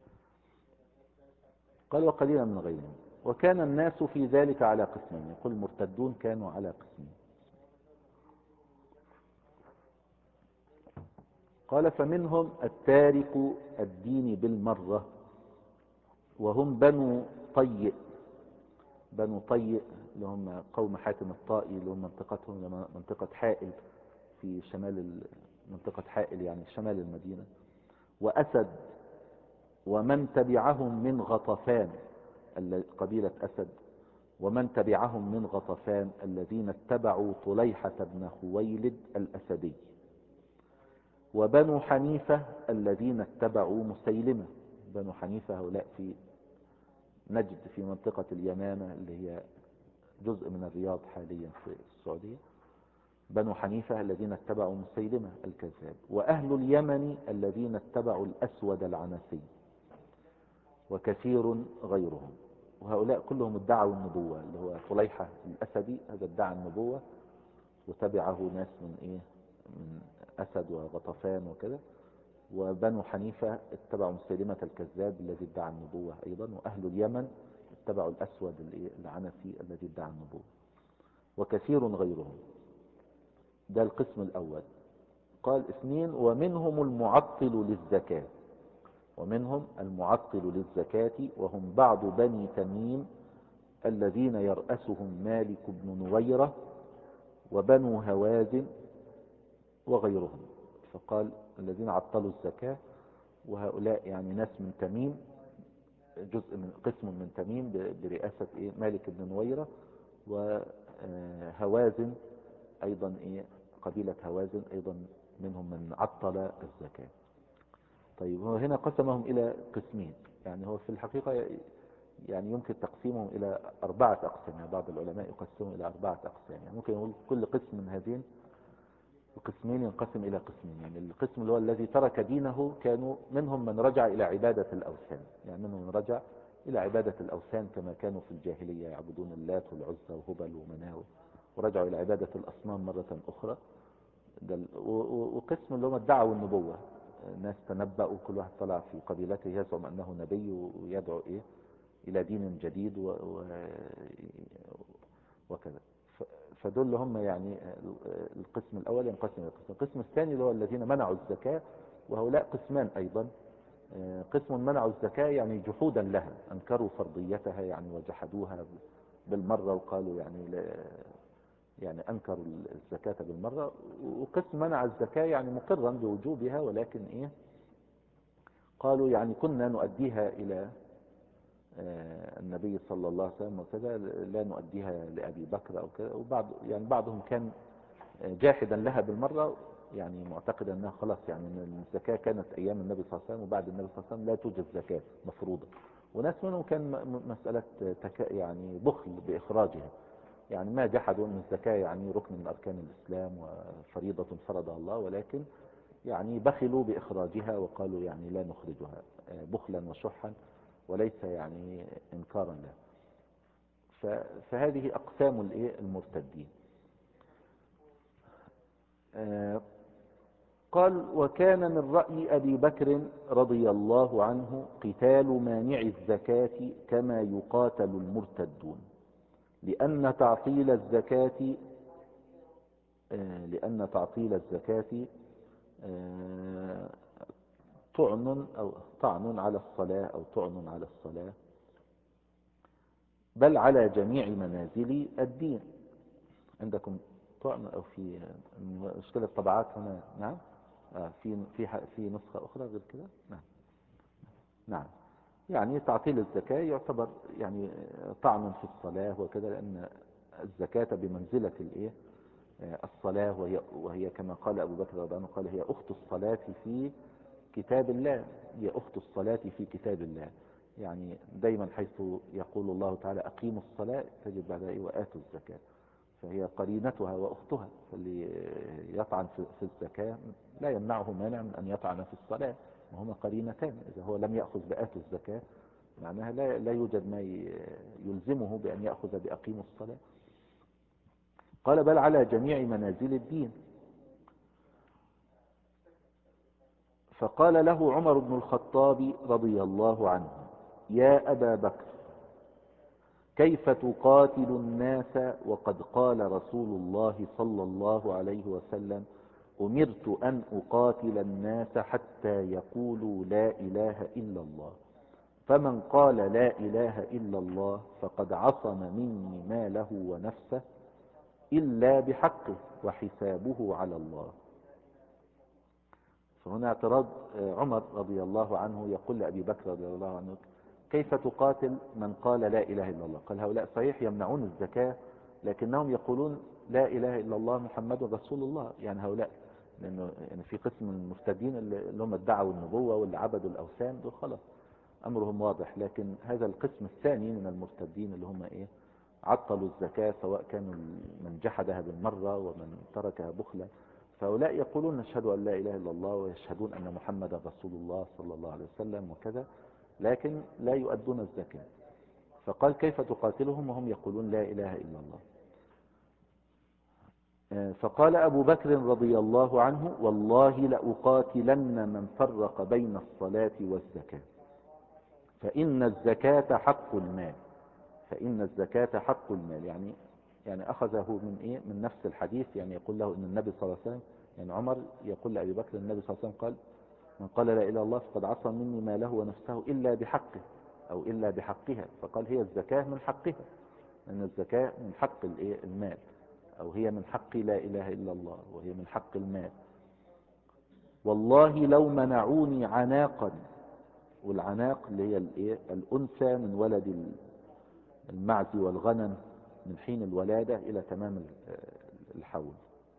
قال وقليلا من غيرهم. وكان الناس في ذلك على قسمين، يقول المرتدون كانوا على قسمين. قال فمنهم التارك الدين بالمرة وهم بنو طيء. بنو طيء اللي هم قوم حاتم الطائي، اللي هم منطقتهم منطقة حائل في شمال منطقة حائل يعني شمال المدينة. وأسد ومن تبعهم من غطفان، قبيلة أسد ومن تبعهم من غطفان الذين اتبعوا طليحة بن خويلد الأسدي. وبنو حنيفة الذين اتبعوا مسيلمة. بنو حنيفة هؤلاء في نجد في منطقة اليمامة اللي هي جزء من الرياض حاليا في السعودية. بنو حنيفة الذين اتبعوا مسيلمة الكذاب. وأهل اليمن الذين اتبعوا الأسود العنسي وكثير غيرهم. وهؤلاء كلهم ادعوا النبوة، اللي هو طليحة الأسدي هذا ادعى النبوة وتبعه ناس من ايه من أسد وغطفان وكذا. وبنو حنيفة اتبعوا مسيلمة الكذاب الذي ادعى النبوة أيضا. وأهل اليمن اتبعوا الأسود العنسي الذي ادعى النبوة وكثير غيرهم. ده القسم الأول. قال اثنين ومنهم المعطل للزكاة. ومنهم المعطل للزكاة وهم بعض بني تميم الذين يرأسهم مالك بن نويرة وبنو هوازن وغيرهم. فقال الذين عطلوا الزكاة، وهؤلاء يعني ناس من تميم، جزء من قسم من تميم برئاسة إيه مالك بن نويرة. وهوازن أيضا إيه قبيلة هوازن أيضا منهم من عطل الزكاة. طيب هو هنا قسمهم إلى قسمين، يعني هو في الحقيقة يعني يمكن تقسيمهم إلى أربعة أقسام. يعني بعض العلماء يقسمهم إلى أربعة أقسام، يعني ممكن يقول كل قسم من هذين القسمين ينقسم إلى قسمين. يعني القسم اللي هو الذي ترك دينه كانوا منهم من رجع إلى عبادة الأوثان، يعني منهم من رجع إلى عبادة الأوثان كما كانوا في الجاهلية يعبدون اللات والعزى وهبل ومناو، ورجعوا إلى عبادة الأصنام مرة أخرى. وقسم اللي هم ادعوا النبوة، ناس تنبأوا كل واحد طلع في قبيلته يزعم أنه نبي ويدعو إيه إلى دين جديد و... و... وكذا. فدول اللي هم يعني القسم الأول ينقسم إلى قسم. القسم الثاني اللي هو الذين منعوا الزكاة، وهؤلاء قسمان أيضا. قسم منعوا الزكاة يعني جحودا لها، أنكروا فرضيتها يعني وجحدوها بالمرة وقالوا يعني لا يعني أنكروا الزكاة بالمرة. وقسم منع الزكاة يعني مقرا بوجوبها، ولكن إيه قالوا يعني كنا نؤديها إلى النبي صلى الله عليه وسلم وكذا، لا نؤديها لأبي بكر أو كذا. وبعض يعني بعضهم كان جاحدا لها بالمرة، يعني معتقدا أنها خلاص يعني ان الزكاة كانت أيام النبي صلى الله عليه وسلم وبعد النبي صلى الله عليه وسلم لا توجد زكاة مفروضة. وناس منهم كان مسألة تك يعني بخل بإخراجها، يعني ما جحدوا أن الزكاة يعني ركن من أركان الإسلام وفريضة فرضها الله، ولكن يعني بخلوا بإخراجها وقالوا يعني لا نخرجها بخلا وشحا وليس يعني إنكارا له. فهذه أقسام المرتدين. قال وكان من رأي أبي بكر رضي الله عنه قتال مانع الزكاة كما يقاتل المرتدون، لأن تعطيل الزكاة لأن تعطيل الزكاة طعن أو طعن على الصلاة أو طعن على الصلاة، بل على جميع منازل الدين. عندكم طعن أو في مشكلة طبعات هنا؟ نعم. آه في في في نسخة أخرى غير كده؟ نعم. نعم. يعني تعطيل الزكاة يعتبر يعني طعن في الصلاة وكذا، لأن الزكاة بمنزلة الإيه الصلاة، وهي وهي كما قال أبو بكر رضي الله عنه قال هي أخت الصلاة في كتاب الله. هي أخت الصلاة في كتاب الله، يعني دايما حيث يقول الله تعالى أقيموا الصلاة تجد بعدها إيه وآتوا الزكاة، فهي قرينتها وأختها. فاللي يطعن في الزكاة لا يمنعه مانع من أن يطعن في الصلاة، وهما قرينتان. إذا هو لم يأخذ بآتوا الزكاة معناها لا, لا يوجد ما يلزمه بأن يأخذ بأقيموا الصلاة. قال بل على جميع منازل الدين. فقال له عمر بن الخطاب رضي الله عنه يا أبا بكر كيف تقاتل الناس وقد قال رسول الله صلى الله عليه وسلم أمرت أن أقاتل الناس حتى يقولوا لا إله إلا الله، فمن قال لا إله إلا الله فقد عصم مني ماله ونفسه إلا بحقه وحسابه على الله. فهنا اعتراض عمر رضي الله عنه، يقول لأبي بكر رضي الله عنه كيف تقاتل من قال لا إله إلا الله؟ قال هؤلاء صحيح يمنعون الزكاة لكنهم يقولون لا إله إلا الله محمد رسول الله. يعني هؤلاء لأنه يعني في قسم من المرتدين اللي هم ادعوا النبوة واللي عبدوا الأوثان دول خلاص أمرهم واضح، لكن هذا القسم الثاني من المرتدين اللي هم إيه عطلوا الزكاة، سواء كانوا من جحدها بالمرة ومن تركها بخلا، فهؤلاء يقولون نشهد أن لا إله إلا الله ويشهدون أن محمد رسول الله صلى الله عليه وسلم وكذا، لكن لا يؤدون الزكاة. فقال كيف تقاتلهم وهم يقولون لا إله إلا الله؟ فقال أبو بكر رضي الله عنه والله لأقاتلن من فرق بين الصلاة والزكاة، فإن الزكاة حق المال، فإن الزكاة حق المال. يعني يعني أخذه من إيه من نفس الحديث، يعني يقول له إن النبي صلى الله عليه وسلم، يعني عمر يقول لأبي بكر النبي صلى الله عليه وسلم قال من قال لا إله إلا الله فقد عصم مني ماله ونفسه إلا بحقه أو إلا بحقها، فقال هي الزكاة من حقها، لأن الزكاة من حق الإيه المال، أو هي من حق لا إله إلا الله وهي من حق المال. والله لو منعوني عناقا، والعناق اللي هي الإيه الأنثى من ولد المعز والغنم من حين الولادة إلى تمام الحول.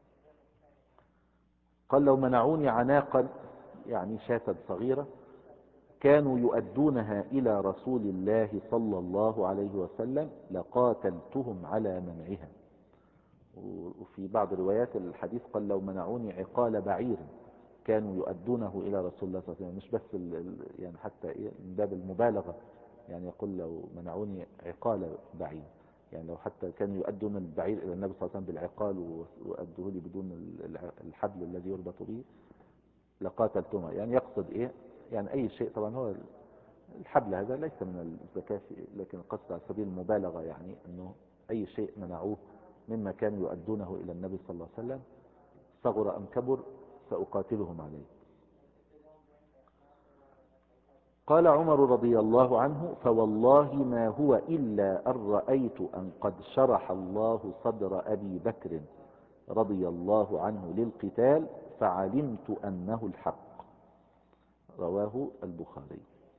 قال لو منعوني عناقا يعني شاة صغيرة كانوا يؤدونها إلى رسول الله صلى الله عليه وسلم لقاتلتهم على منعها. وفي بعض روايات الحديث قال لو منعوني عقال بعير كانوا يؤدونه إلى رسول الله صلى الله عليه وسلم، مش بس يعني حتى إيه من باب المبالغة، يعني يقول لو منعوني عقال بعير، يعني لو حتى كانوا يؤدون البعير إلى النبي صلى الله عليه وسلم بالعقال وأدوه لي بدون الحبل الذي يربط به لقاتلتما. يعني يقصد إيه يعني أي شيء، طبعا هو الحبل هذا ليس من الزكاة لكن قصد على سبيل المبالغة، يعني أنه أي شيء منعوه مما كانوا يؤدونه إلى النبي صلى الله عليه وسلم صغر أم كبر سأقاتلهم عليه. قال عمر رضي الله عنه فوالله ما هو إلا أن رأيت أن قد شرح الله صدر أبي بكر رضي الله عنه للقتال فعلمت أنه الحق. رواه البخاري.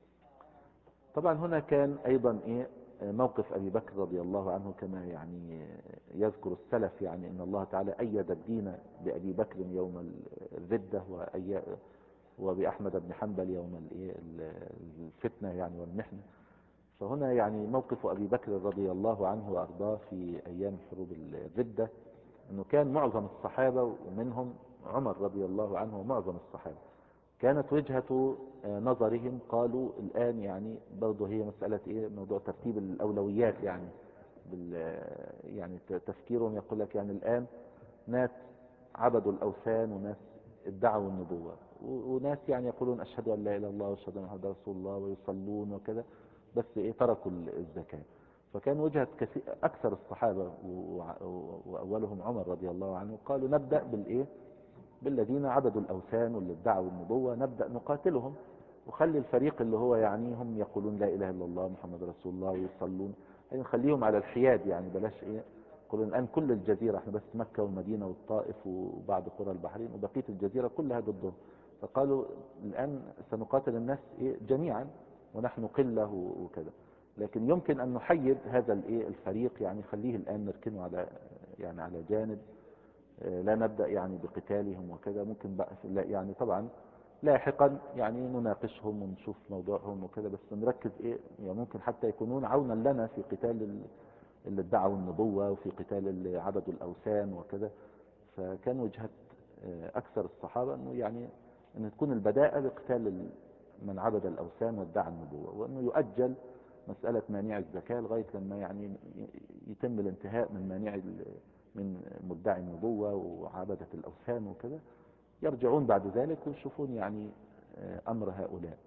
طبعا هنا كان أيضا إيه موقف أبي بكر رضي الله عنه كما يعني يذكر السلف، يعني إن الله تعالى أيد الدين بأبي بكر يوم الردة وبأحمد بن حنبل يوم الفتنة يعني والمحنة. فهنا يعني موقف أبي بكر رضي الله عنه وأرضاه في أيام حروب الردة أنه كان معظم الصحابة ومنهم عمر رضي الله عنه ومعظم الصحابة كانت وجهة نظرهم قالوا الآن يعني برضه هي مسألة إيه موضوع ترتيب الأولويات، يعني بال يعني تفكيرهم يقول لك يعني الآن ناس عبدوا الأوثان وناس ادعوا النبوة وناس يعني يقولون أشهد أن لا إله إلا الله وأشهد أن محمدا رسول الله ويصلون وكذا، بس إيه تركوا الزكاة. فكان وجهة كثير أكثر الصحابة وأولهم عمر رضي الله عنه قالوا نبدأ بالإيه بالذين عبدوا الأوثان واللي ادعوا النبوة، نبدأ نقاتلهم وخلي الفريق اللي هو يعني هم يقولون لا إله إلا الله محمد رسول الله ويصلون يعني نخليهم على الحياد، يعني بلاش إيه يقولون الآن كل الجزيرة احنا بس مكة والمدينة والطائف وبعض قرى البحرين وبقية الجزيرة كلها ضدهم. فقالوا الآن سنقاتل الناس إيه جميعا ونحن قلة وكذا، لكن يمكن أن نحيد هذا الإيه الفريق، يعني خليه الآن نركنه على يعني على جانب، لا نبدأ يعني بقتالهم وكذا، ممكن بقى يعني طبعا لاحقا يعني نناقشهم ونشوف موضوعهم وكذا، بس نركز ايه يعني ممكن حتى يكونون عونا لنا في قتال اللي ادعوا النبوة وفي قتال اللي عبدوا الأوثان وكذا. فكان وجهة أكثر الصحابة أنه يعني أن تكون البداءة بقتال من عبد الأوثان وادعى النبوة، وأنه يؤجل مسألة مانع الزكاة لغاية لما يعني يتم الانتهاء من مانع من مدعي النبوة وعبدة الأوثان وكذا، يرجعون بعد ذلك ويشوفون يعني أمر هؤلاء.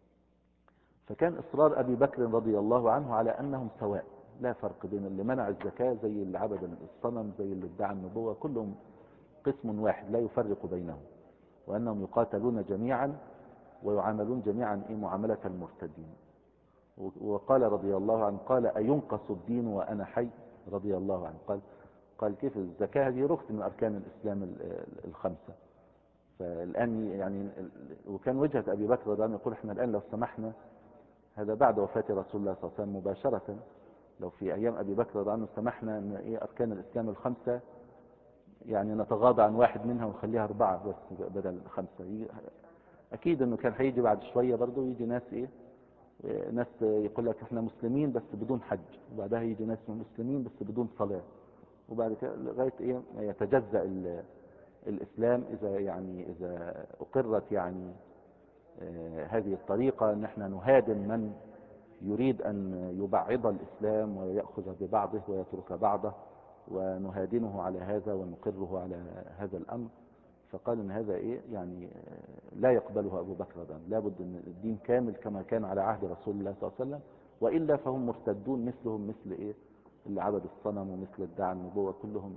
فكان إصرار أبي بكر رضي الله عنه على أنهم سواء، لا فرق بين اللي منع الزكاة زي اللي عبد الصنم زي اللي ادعى النبوة، كلهم قسم واحد لا يفرق بينهم، وأنهم يقاتلون جميعا ويعاملون جميعا إيه معاملة المرتدين. وقال رضي الله عنه قال أينقص الدين وأنا حي؟ رضي الله عنه قال قال كيف الزكاة هذه ركن من أركان الإسلام الخمسة. فالآن يعني وكان وجهة أبي بكر رضي الله عنه يقول احنا الآن لو سمحنا، هذا بعد وفاة رسول الله صلى الله عليه وسلم مباشرة، لو في أيام أبي بكر رضي الله عنه سمحنا أن إيه أركان الإسلام الخمسة يعني نتغاضى عن واحد منها ونخليها أربعة بس بدل خمسة، أكيد أنه كان هيجي بعد شوية برضه يجي ناس إيه ناس يقول لك احنا مسلمين بس بدون حج، وبعدها يجي ناس مسلمين بس بدون صلاة، وبعد كده لغاية ايه يتجزأ الاسلام اذا يعني اذا اقرت يعني آه هذه الطريقة ان احنا نهادن من يريد ان يبعض الاسلام ويأخذ ببعضه ويترك بعضه، ونهادنه على هذا ونقره على هذا الامر. فقال ان هذا ايه يعني لا يقبله ابو بكر رضي الله عنه، لابد ان الدين كامل كما كان على عهد رسول الله صلى الله عليه وسلم، والا فهم مرتدون مثلهم مثل ايه اللي عبد الصنم ومثل ادعى النبوة، كلهم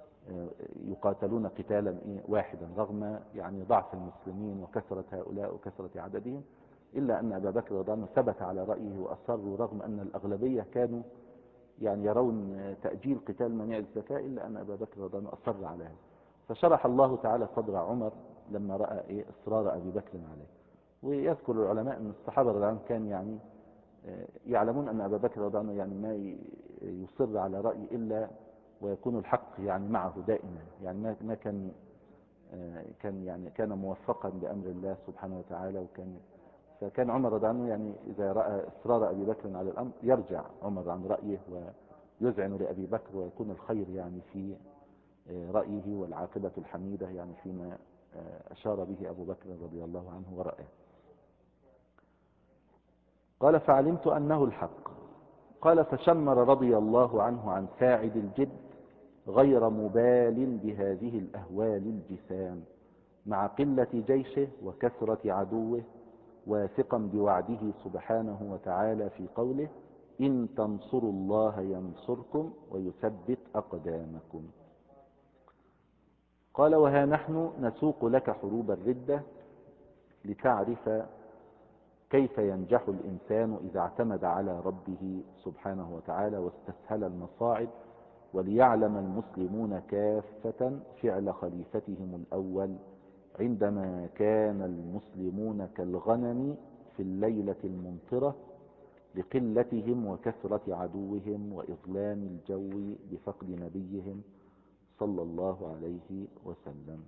يقاتلون قتالا ايه واحدا رغم يعني ضعف المسلمين وكثرة هؤلاء وكثرة عددهم، الا ان ابا بكر رضي الله عنه ثبت على رأيه واصر رغم ان الاغلبية كانوا يعني يرون تأجيل قتال منيع الزكاة، الا ان ابا بكر رضي الله عنه اصر على هذا. فشرح الله تعالى صدر عمر لما رأى إيه إصرار أبي بكر عليه. ويذكر العلماء أن الصحابة رضي الله عنهم كان يعني يعلمون أن أبا بكر رضي الله عنه يعني ما يصر على رأي إلا ويكون الحق يعني معه دائما، يعني ما ما كان كان يعني كان موفقا بأمر الله سبحانه وتعالى. وكان فكان عمر رضي الله عنه يعني إذا رأى إصرار أبي بكر على الأمر يرجع عمر عن رأيه ويذعن لأبي بكر، ويكون الخير يعني في رأيه والعاقبة الحميدة يعني فيما أشار به أبو بكر رضي الله عنه ورأيه. قال فعلمت أنه الحق. قال فشمر رضي الله عنه عن ساعد الجد غير مبال بهذه الأهوال الجسام، مع قلة جيشه وكثرة عدوه، واثقا بوعده سبحانه وتعالى في قوله إن تنصروا الله ينصركم ويثبت أقدامكم. قال وها نحن نسوق لك حروب الردة لتعرف كيف ينجح الإنسان إذا اعتمد على ربه سبحانه وتعالى واستسهل المصاعب، وليعلم المسلمون كافة فعل خليفتهم الأول عندما كان المسلمون كالغنم في الليلة الممطرة لقلتهم وكثرة عدوهم وإظلام الجو بفقد نبيهم صلى الله عليه وسلم.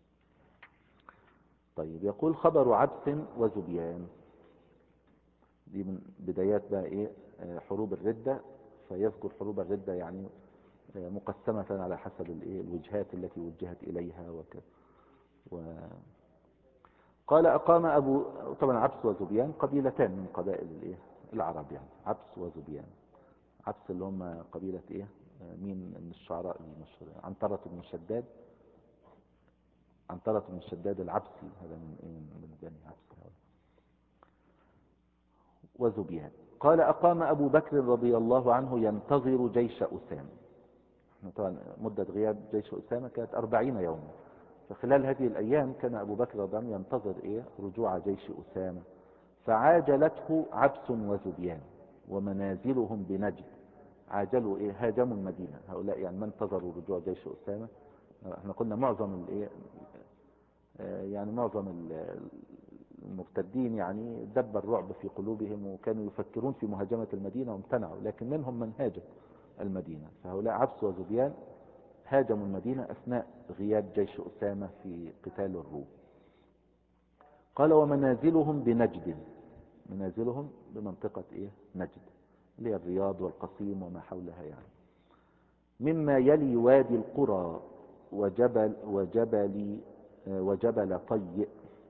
طيب يقول خبر عبس وزبيان، دي من بدايات بقى ايه حروب الردة. فيذكر حروب الردة يعني مقسمة على حسب الايه الوجهات التي وجهت اليها وكذا. و... قال اقام ابو طبعا عبس وزبيان قبيلتان من قبائل الايه العرب، يعني عبس وزبيان. عبس اللي هم قبيلة ايه مين من الشعراء المشهورين، عنترة بن شداد، عنترة بن شداد العبسي، هذا من ايه من بني عبس. وزبيان. قال أقام أبو بكر رضي الله عنه ينتظر جيش أسامة. طبعا مدة غياب جيش أسامة كانت أربعين يوما، فخلال هذه الأيام كان أبو بكر رضي الله عنه ينتظر إيه رجوع جيش أسامة، فعاجلته عبس وزبيان ومنازلهم بنجد. عاجلوا إيه هاجموا المدينة هؤلاء، يعني ما انتظروا رجوع جيش أسامة. احنا قلنا معظم الإيه يعني معظم المرتدين يعني دب الرعب في قلوبهم وكانوا يفكرون في مهاجمة المدينة وامتنعوا، لكن منهم من هاجم المدينة. فهؤلاء عبس وزبيان هاجموا المدينة أثناء غياب جيش أسامة في قتال الروم. قال ومنازلهم بنجد، منازلهم بمنطقة إيه نجد اللي هي الرياض والقصيم وما حولها، يعني مما يلي وادي القرى وجبل وجبل وجبل طيء.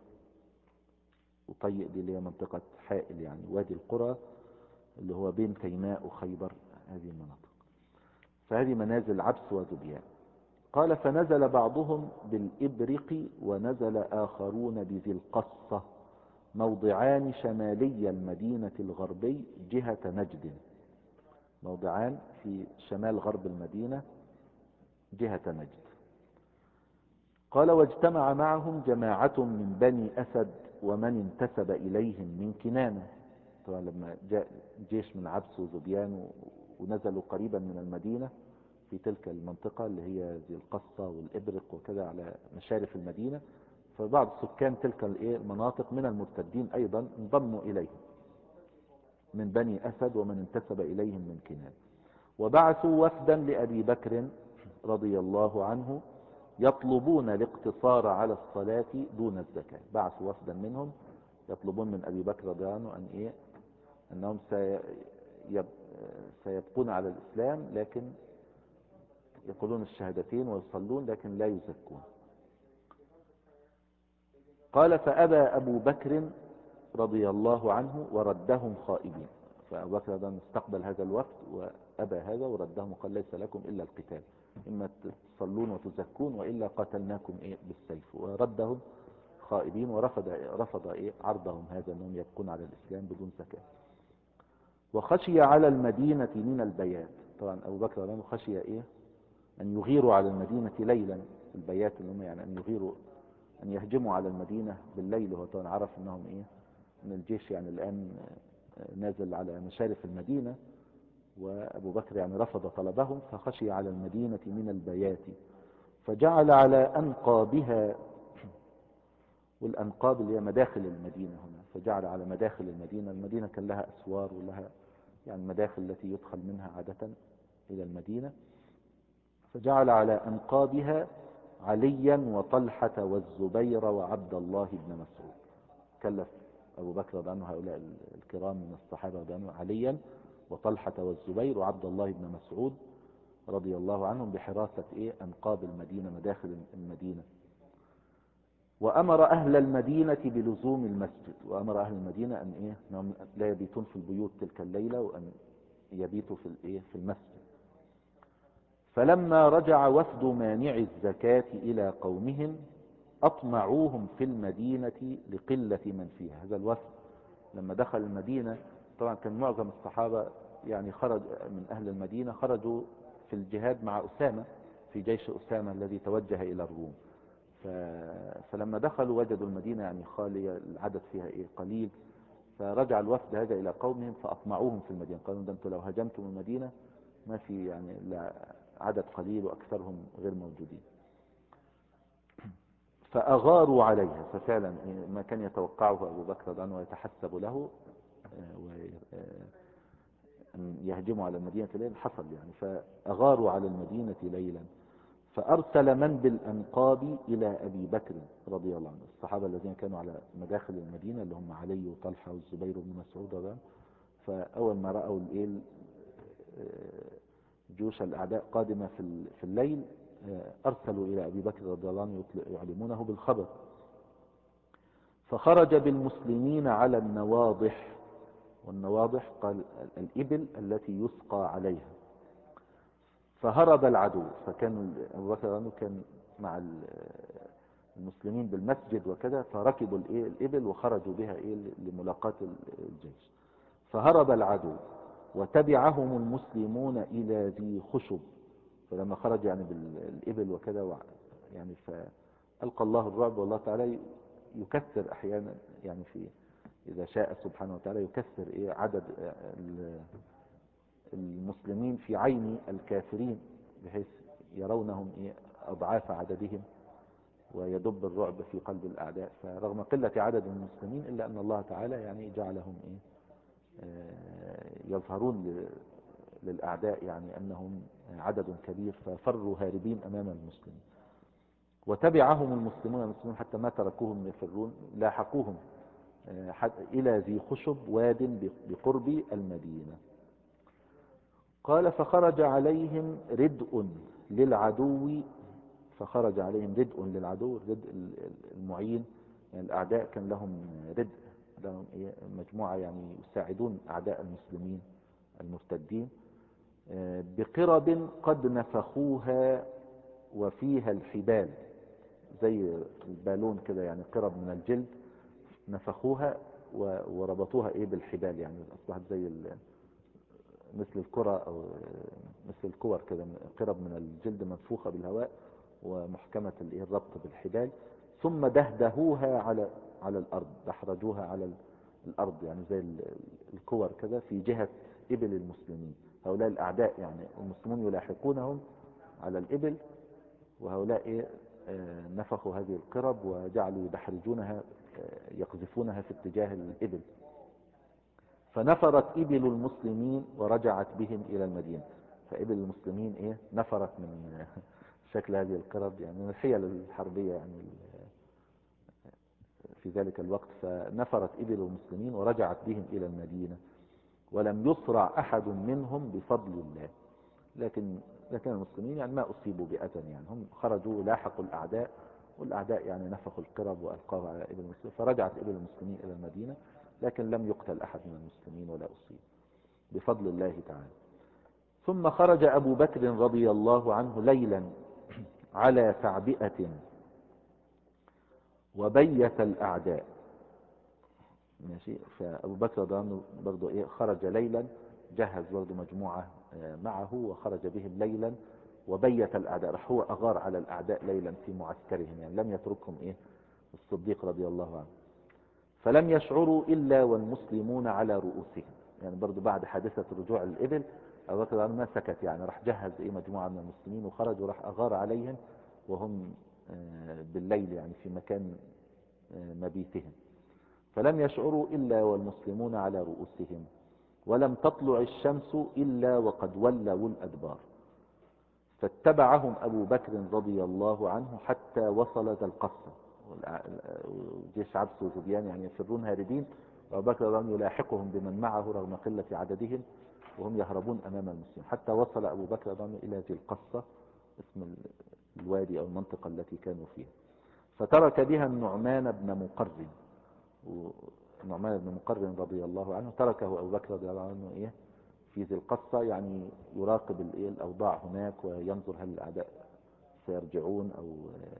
وطيء دي اللي هي منطقة حائل، يعني وادي القرى اللي هو بين تيماء وخيبر، هذه المناطق. فهذه منازل عبس وزبيان. قال فنزل بعضهم بالإبرق ونزل آخرون بذي القصة، موضعان شمالي المدينة الغربي جهة نجد، موضعان في شمال غرب المدينة جهة نجد. قال واجتمع معهم جماعة من بني أسد ومن انتسب إليهم من كنانة. طبعا لما جاء جيش من عبس وذبيان ونزلوا قريبا من المدينة في تلك المنطقة اللي هي زي القصة والإبرق وكذا على مشارف المدينة، فبعض سكان تلك المناطق من المرتدين أيضا انضموا إليهم من بني أسد ومن انتسب إليهم من كنانة، وبعثوا وفدا لأبي بكر رضي الله عنه يطلبون الاقتصار على الصلاة دون الزكاة. بعثوا وفدا منهم يطلبون من أبي بكر رضي الله عنه أن إيه أنهم سيبقون على الإسلام، لكن يقولون الشهادتين ويصلون لكن لا يزكون. قال فأبى أبو بكر رضي الله عنه وردهم خائبين. فأبو بكر رضي الله عنه استقبل هذا الوفد وأبى هذا وردهم وقال ليس لكم إلا القتال، إما تصلون وتزكون وإلا قتلناكم إيه بالسيف، وردهم خائبين ورفض رفض إيه عرضهم هذا أنهم يبقون على الإسلام بدون زكاة. وخشي على المدينة من البيات. طبعا أبو بكر رضي الله عنه خشي إيه أن يغيروا على المدينة ليلا، البيات اللي هم يعني أن يغيروا أن يهجموا على المدينة بالليل، وهو طبعا عرف أنهم إيه أن الجيش يعني الآن نازل على مشارف المدينة، وأبو بكر يعني رفض طلبهم، فخشي على المدينة من البيات فجعل على أنقابها، والأنقاب اللي هي مداخل المدينة هنا، فجعل على مداخل المدينة. المدينة كان لها أسوار ولها يعني مداخل التي يدخل منها عادة إلى المدينة، فجعل على أنقابها عليا وطلحة والزبير وعبد الله بن مسعود. كلف أبو بكر رضي الله عنه هؤلاء الكرام من الصحابة رضي الله عنهم عليا وطلحة والزبير وعبد الله بن مسعود رضي الله عنهم بحراسة إيه أنقاب المدينة مداخل المدينة. وأمر أهل المدينة بلزوم المسجد، وأمر أهل المدينة أن إيه أنهم لا يبيتون في البيوت تلك الليلة وأن يبيتوا في الإيه في المسجد. فلما رجع وفد مانع الزكاة إلى قومهم أطمعوهم في المدينة لقلة من فيها. هذا الوفد لما دخل المدينة، طبعا كان معظم الصحابة يعني خرج من أهل المدينة خرجوا في الجهاد مع أسامة في جيش أسامة الذي توجه إلى الروم، ف... فلما دخلوا وجدوا المدينة يعني خالية، العدد فيها إيه قليل، فرجع الوفد هذا إلى قومهم فأطمعوهم في المدينة، قالوا ده أنتم لو هجمتم المدينة ما في يعني لا عدد قليل وأكثرهم غير موجودين. فأغاروا عليها، ففعلا ما كان يتوقعه أبو بكر رضي الله عنه ويتحسب له أن يهجموا على المدينة ليلا حصل يعني. فأغاروا على المدينة ليلا فأرسل من بالأنقاب إلى أبي بكر رضي الله عنه، الصحابة الذين كانوا على مداخل المدينة اللي هم علي وطلحة والزبير بن مسعود رضي الله عنه. فأول ما رأوا جيوش الأعداء قادمة في الليل أرسلوا إلى أبي بكر رضي الله عنه يعلمونه بالخبر، فخرج بالمسلمين على النواضح. والنواضح قال الإبل التي يسقى عليها، فهرب العدو. فكان أبو بكر رضي الله عنه كان مع المسلمين بالمسجد وكذا، فركبوا الإبل وخرجوا بها لملاقاة الجيش، فهرب العدو وتبعهم المسلمون إلى ذي خشب. فلما خرج يعني بالإبل وكذا يعني فألقى الله الرعب، والله تعالى يكثر أحيانا يعني في إذا شاء سبحانه وتعالى يكثر إيه عدد المسلمين في عين الكافرين بحيث يرونهم إيه أضعاف عددهم ويدب الرعب في قلب الأعداء. فرغم قلة عدد المسلمين إلا أن الله تعالى يعني جعلهم إيه يظهرون للأعداء يعني أنهم عدد كبير، ففروا هاربين أمام المسلمين. وتبعهم المسلمون المسلمون حتى ما تركوهم يفرون، لاحقوهم إلى ذي خشب واد بقرب المدينة. قال فخرج عليهم ردء للعدو فخرج عليهم ردء للعدو الردء المعين يعني الأعداء كان لهم ردء، لهم مجموعة يعني يساعدون أعداء المسلمين المرتدين بقرب قد نفخوها وفيها الحبال، زي البالون كده يعني قرب من الجلد نفخوها وربطوها ايه بالحبال، يعني اصبحت زي مثل الكرة او مثل الكور كده، قرب من الجلد منفوخة بالهواء ومحكمة الايه الربط بالحبال، ثم دهدهوها على على الأرض، دحرجوها على الأرض يعني زي الكور كده في جهة إبل المسلمين. هؤلاء الأعداء يعني المسلمون يلاحقونهم على الإبل، وهؤلاء إيه آه نفخوا هذه القرب وجعلوا يدحرجونها آه يقذفونها في اتجاه الإبل، فنفرت إبل المسلمين ورجعت بهم إلى المدينة. فإبل المسلمين إيه نفرت من شكل هذه القرب، يعني من الحيل الحربية يعني في ذلك الوقت. فنفرت إبل المسلمين ورجعت بهم إلى المدينة، ولم يصرع أحد منهم بفضل الله. لكن لكن المسلمين يعني ما أصيبوا بأذى، يعني هم خرجوا لاحقوا الأعداء، والأعداء يعني نفخوا القرب وألقاها على إبل المسلمين، فرجعت إبل المسلمين إلى المدينة، لكن لم يقتل أحد من المسلمين ولا أصيب بفضل الله تعالى. ثم خرج أبو بكر رضي الله عنه ليلا على تعبئة وبيت الأعداء. ماشي. فأبو بكر رضي الله عنه برضو إيه خرج ليلا، جهز برضو مجموعة معه وخرج بهم ليلا وبيت الأعداء، راح هو أغار على الأعداء ليلا في معسكرهم، يعني لم يتركهم إيه الصديق رضي الله عنه. فلم يشعروا إلا والمسلمون على رؤوسهم، يعني برضو بعد حادثة رجوع الإبل أبو بكر رضي الله عنه ما سكت، يعني راح جهز إيه مجموعة من المسلمين وخرج وراح أغار عليهم وهم بالليل يعني في مكان مبيتهم. فلم يشعروا إلا والمسلمون على رؤوسهم، ولم تطلع الشمس إلا وقد ولوا الأدبار. فاتبعهم أبو بكر رضي الله عنه حتى وصل ذا القصة، جيش عبس وزبيان يعني يفرون هاربين، وأبو بكر رضي الله عنه يلاحقهم بمن معه رغم قلة عددهم وهم يهربون أمام المسلمين، حتى وصل أبو بكر رضي الله عنه إلى ذي القصة، اسم الوادي أو المنطقة التي كانوا فيها. فترك بها النعمان بن مقرن، ونعمان بن مقرن رضي الله عنه تركه أبو بكر رضي الله عنه إيه في ذي القصة، يعني يراقب الإيه الأوضاع هناك وينظر هل الأعداء سيرجعون أو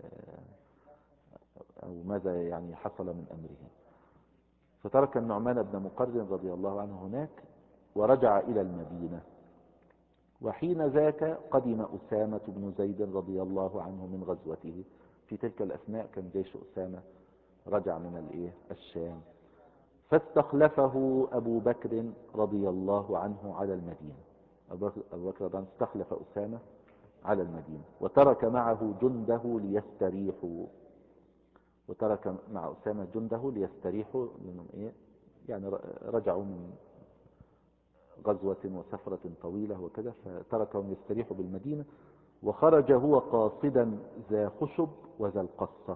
أو ماذا يعني حصل من أمرهم. فترك النعمان بن مقرن رضي الله عنه هناك ورجع إلى المدينة. وحين ذاك قدم أسامة بن زيد رضي الله عنه من غزوته، في تلك الأثناء كان جيش أسامة رجع من الإيه الشام، فاستخلفه أبو بكر رضي الله عنه على المدينة. أبو بكر رضي الله عنه استخلف أسامة على المدينة، وترك معه جنده ليستريحوا، وترك مع أسامة جنده ليستريحوا لأنهم إيه يعني رجعوا من غزوة وسفرة طويلة وكذا، فتركهم يستريحوا بالمدينة. وخرج هو قاصدا ذا خشب وذا القصة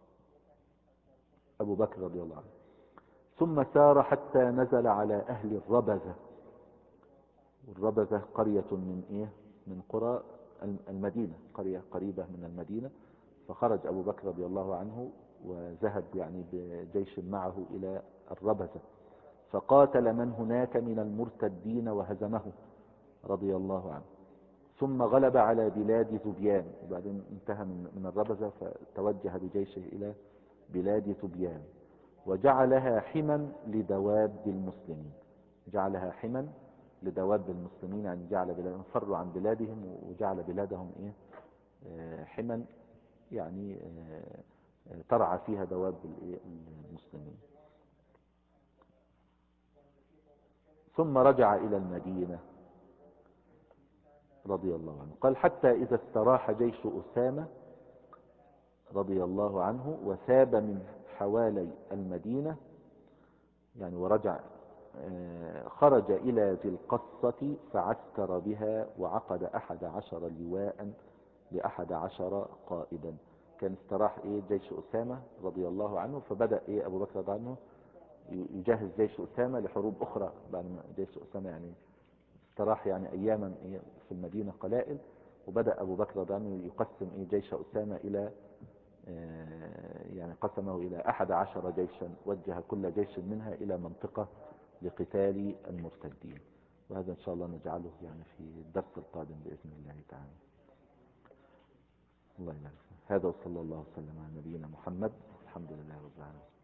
أبو بكر رضي الله عنه، ثم سار حتى نزل على أهل الربذة. والربذة قرية من إيه من قرى المدينة، قرية قريبة من المدينة. فخرج أبو بكر رضي الله عنه وذهب يعني بجيش معه إلى الربذة، فقاتل من هناك من المرتدين وهزمه رضي الله عنه، ثم غلب على بلاد ذبيان، وبعدين انتهى من الربذة فتوجه بجيشه إلى بلاد ذبيان، وجعلها حما لدواب المسلمين. جعلها حما لدواب المسلمين، يعني جعل بلادهم فروا عن بلادهم وجعل بلادهم ايه آه حما، يعني آه ترعى فيها دواب المسلمين. ثم رجع إلى المدينة رضي الله عنه. قال حتى إذا استراح جيش أسامة رضي الله عنه وثاب من حوالي المدينة، يعني ورجع خرج إلى ذي القصة فعسكر بها وعقد أحد عشر لواء لأحد عشر قائدا. كان استراح إيه جيش أسامة رضي الله عنه، فبدأ إيه أبو بكر رضي الله عنه يجهز جيش أسامة لحروب أخرى بعد ما جيش أسامة يعني استراح يعني أياما إيه في المدينة قلائل. وبدأ أبو بكر رضي الله عنه يقسم إيه جيش أسامة إلى يعني قسمه إلى أحد عشر جيشا، وجه كل جيش منها إلى منطقة لقتال المرتدين. وهذا إن شاء الله نجعله يعني في الدرس القادم بإذن الله تعالى. الله يبارك. هذا وصلى الله وسلم على نبينا محمد. الحمد لله رب العالمين.